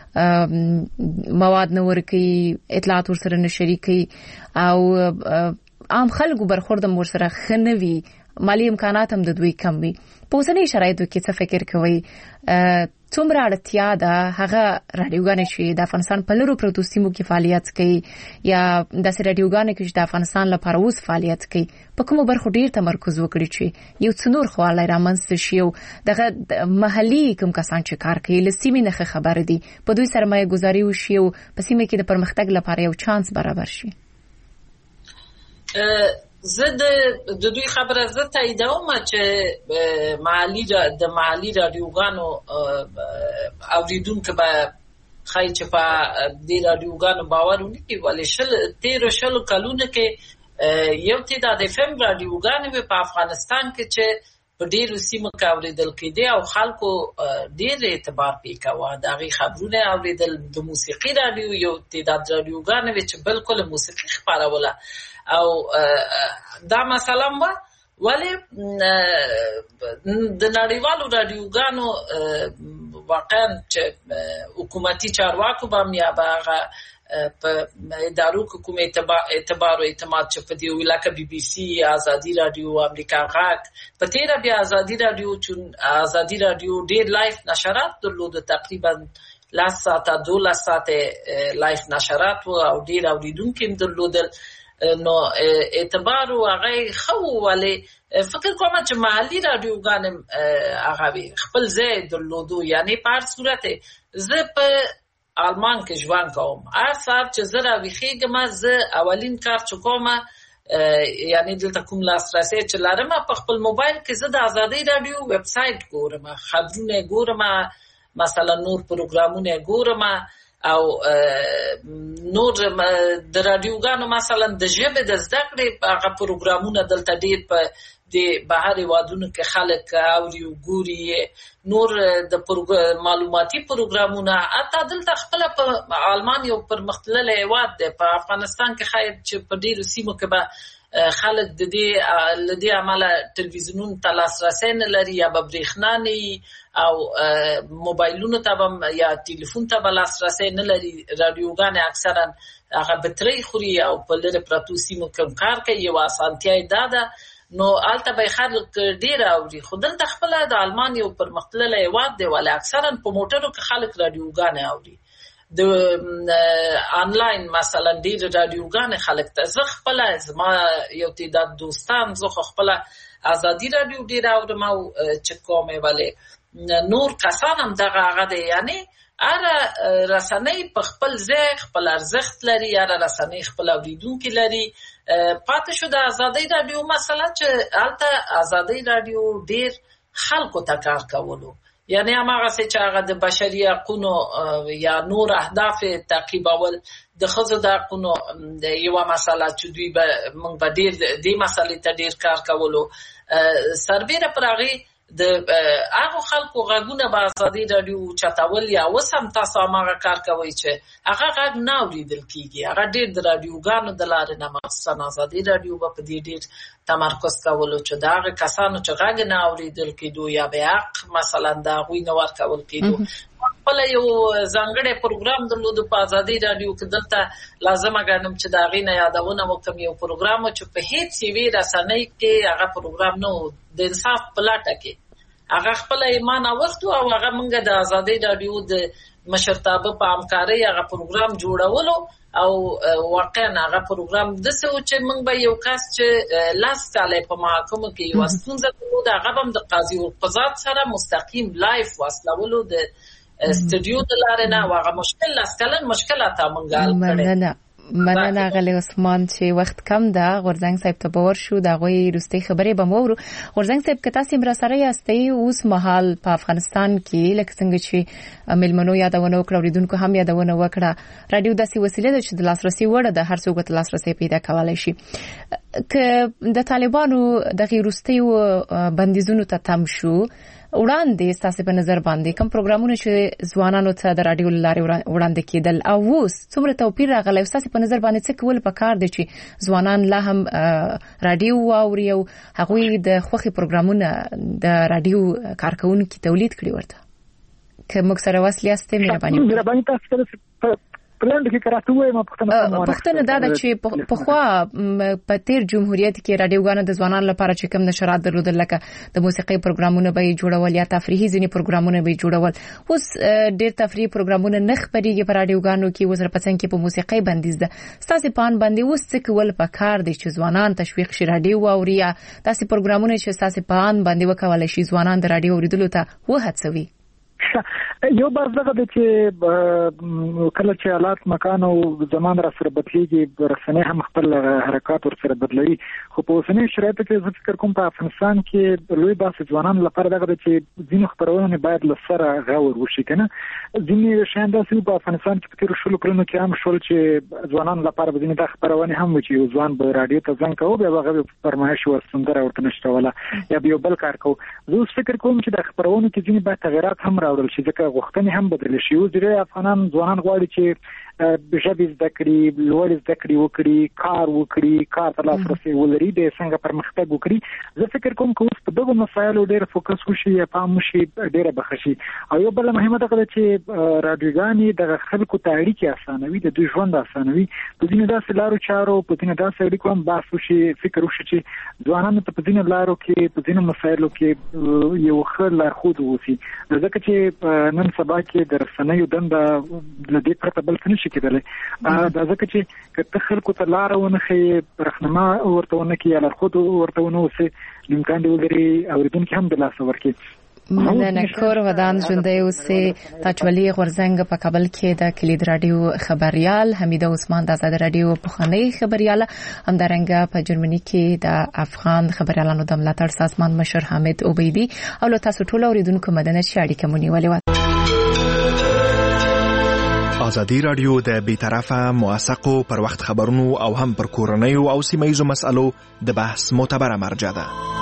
مواد نه ورکي اطلاعات ورسره نه شریکي او عام خلکو برخورد ورسره خنوي مالی امکانات هم د دوی کم وي. په اوسنۍ شرایطو کې څه فکر کوي څومره اړتیا ده هغه رادیوګانې چې د افغانستان په لرو پروتو سیمو کې فعالیت کوي یا د رادیوګانې چې د افغانستان لپاره اوس فعالیت کوي په کومو برخو ډیر تمرکز وکړي چې یو څنور خواله رامنځته شي او دغه محلي کوم کسان چې کار کوي لسیمې نه خبر دي په دوی سرمایه گذاري وشي او په سیمه کې د پرمختګ لپاره یو چانس برابر شي. زه د دوی خبره زه تاییدوم چې محلي رادیوګانو اوریدونکو به خای چې په دې رادیوګانو باور ونکړي ولې 13 کلونه کې یو تعداد FM رادیوګانې په افغانستان کې چې په ډېرو سیمو کې اورېدل کېدې او خلکو ډېر اعتبار پې کاوه. د هغې خبرونه اورېدل. د موسیقي رادیو یو تعداد رادیوګانې وې چې بالکل موسیقي خپروله او دا مسله وه. ولې د نړیوالو رادیوګانو واقعا چې حکومتي چارواکو به هم یا به هغه په ادارو کې کوم اعتبار او اعتماد چې په دې وي لکه BBC، ازادي رادیو، امریکا غږ. په تېره بیا ازادي رادیو ډېر لایف نشرات درلوده، تقریبا 10 ساعته 12 ساعته لایف نشرات و او ډېر اوریدونکي هم درلودل. نو اعتبار او هغه خو ولې فکر کوم چې محلي رادیوګان هغه خپل ځای درلودو. یعنی په هر صورت زه په آلمان کې ژوند کوم. هر ساعت چې زه راویښېږم زه اولین کار چې کوم یعنی دلته کوم لاسرسی چې لرم په خپل موبایل کې زه د ازادۍ رادیو ویب سایټ ګورم، خبرونه ګورم، مثلا نور پروګرامونه ګورم او نور د رادیوګانو مثلا د ژبې د زده کړې هغه پروګرامونه دلته ډېر په د بهر هېوادونو کې خلک اوري او ګوري. نور د معلوماتي پروګرامونه حتی دلته خپله په آلمان یو پرمختللی هېواد دی. په افغانستان کې ښاید چې په ډېرو سیمو کې به خلک له دې امله تلویزیونونو ته لاسرسی نه لري یا به برېښنا نه وي او موبایلونو ته به یا ټلیفون ته به لاسرسی نه لري. رادیوګانې اکثرا هغه بطرۍ خوري او په لرې پرتو سیمو کې کار کوي. یوه اسانتیا یې دا ده. نو هلته به خلک ډېر اوري. خو دلته خپله د آلمان یو پرمختللی هېواد دی ولې اکثرا په موټرو کې خلک رادیوګانې اوري. د آنلاین مثلا ډېر رادیوګانې خلک ته زه خپله زما یو تعداد دوستان زه خو خپله ازادي رادیو ډېر اورم او چې کومې ولې نور کسان هم دغه هغه دی. یعنی هره رسنۍ په خپل ځای خپل ارزښت لري، هره رسنۍ خپل اوریدونکي لري. پاتې شو د ازادۍ رادیو مسله چې هلته ازادۍ رادیو ډېر خلکو ته کار کولو. یعنی هماغسې چې هغه د بشري حقونو یا نور اهداف تعقیبول، د ښځو د حقونو یوه مسله چې دوی به موږ به ډېر دې مسلې ته ډېر کار کولو. سربیره پر هغې د هغو خلکو غږونه به ازادي رادیو چتول یا اوس هم تاسو هماغه کار کوئ چې هغه غږ نه اورېدل کېږي. هغه ډېر د رادیوګانو د لارې نه مخصوصا ازادي رادیو به په دې ډېر تمرکز کولو چې د هغې کسانو چې غږ نه اورېدل کېدو یا به حق مثلا د هغوی نه ورکول کېدو. خپله یو ځانګړی پروګرام درلودو په ازادي رادیو کې. دلته لازمه ګڼم چې د هغې نه یادونه وکړم. یو پروګرام و چې په هېڅ یوې رسنۍ کې هغه پروګرام نه و، د انصاف په لټه کې. هغه خپله ایمان اوښتو او هغه موږ د ازادۍ رادیو د مشرتابه په همکارۍ هغه پروګرام جوړولو او واقعا هغه پروګرام داسې و چې موږ به یو کس چې 10 کاله په محاکمو کې یوه ستونزه درلوده هغه به هم د قاضي القضات سره مستقیم لایف واصلولو د استودیو د لارې نه او هغه مشکل 10 کلن مشکلات موږ حل کړی. مننه غلی عثمان چې وخت کم ده. غورځنګ صاحب ته باور شو د هغوی وروستۍ خبرې به مو اورو. غورځنګ صاحب که تاسې هم راسره یاستئ اوس مهال په افغانستان کې لکه څنګه چې میلمنو یادونه وکړه، اورېدونکو هم یادونه وکړه، راډیو داسې وسیله ده چې د لاسرسي وړ ده، هر څوک ورته لاسرسی پیدا کولی شي. که د طالبانو دغې وروستیو بندیزونو ته تم شو وړاندې ستاسې په نظر باندې کوم پروګرامونه چې ځوانانو ته د راډیو له لارې وړاندې کېدل او اوس څومره توپیر راغلی، ستاسې په نظر باندې څه کول پکار دي چې ځوانان لا هم راډیو واوري او هغوی د خوښې پروګرامونه د راډیو کارکوونکي تولید کړي ورته؟ که موږ سره وصل یاستئ مهرباني تاسو پوښتنه دا ده چې پخوا په تیر جمهوریت کې راډیوګانو د ځوانانو لپاره چې کوم نشرات درلودل لکه د موسیقۍ پروګرامونه به یې جوړول یا تفریحي ځینې پروګرامونه به یې جوړول. اوس ډېر تفریحي پروګرامونه نه خپرېږي په راډیوګانو کې، اوس راپڅنګ کې په موسیقۍ بندیز ده. ستاسې په اند باندې اوس څه کول پکار دی چې ځوانان تشویق شي راډیو واوري یا داسې پروګرامونه چې ستاسې په اند باندې وکولی شي ځوانان د راډیو اورېدلو ته وهڅوي؟ یو بس دغه د چې کله چې حالات مکان او زمان را سره بدلیږي رسنۍ هم خپل حرکات ور سره بدلوي خو په اوسنۍ شرایطو کې زه فکر کوم په افغانستان کې لوی باسي ځوانان لپاره دغه چې ځینې خبرونه باید لسره غور وشي کنه ځینې شیان داسې په افغانستان کې په تیر شلو کلونو کې هم شول چې ځوانان لپاره ځینې د خبرونه هم و چې ځوان به رادیو ته ځنګ کوي بیا هغه فرمایش ورسندره ورته نشټوله یا به بل کار کوي زه فکر کوم چې د خبرونه کې ځینې باید تغیرات هم راوړل شي ځکه غوښتنې هم بدل شي او ځینې افغانان ځوانان غواړي چې ژبې زده کړي لوړ زده کړي وکړي کار وکړي کار ته لاسرسي ولري د څنګه پرمختګ وکړي زه فکر کوم چې اوس په دغه مسایلو ډېر فوکس وشي یا پام وشي ډېر بخښي او یو بل مهمه ده چې رادیوګانې د خلکو ته اړیکې اسانوي د دوی ژوند اسانوي په ځینې داسې لارو چارو په ځینې داسې اړیکو هم بحث وشي فکر وشي چې ځوانانو ته په ځینې لارو کې په ځینې مسایلو کې یو ښه لارښود ووسي ځکه چې نن سبا کې د رسنیو دنده له دې پرته بل څه نشي کېدلی دا ځکه چې که ته خلکو ته لاره ونه ښیې رهنما ورته ونه کړي یا لارښود ورته ونه اوسې امکان دی ولري اورېدونکي هم دلاسه ورکړي مننه کور ودان ژوندی اوسې تاجولي غورزنګ په کابل کې د کلید رادیو خبريال حمیده عثمان د آزاد رادیو پخوانی خبريال همدارنګه په جرمني کې د افغان خبريالانو د ملاتړ سازمان مشر حامد عبیدی او له تاسو ټول اوریدونکو مدنه شاړي کومونی ولې ازادي رادیو د بیطرفه موثقو پر وخت خبرونو او هم پر کورنیو او سیمایي مسایلو د بحث معتبره مرجع ده.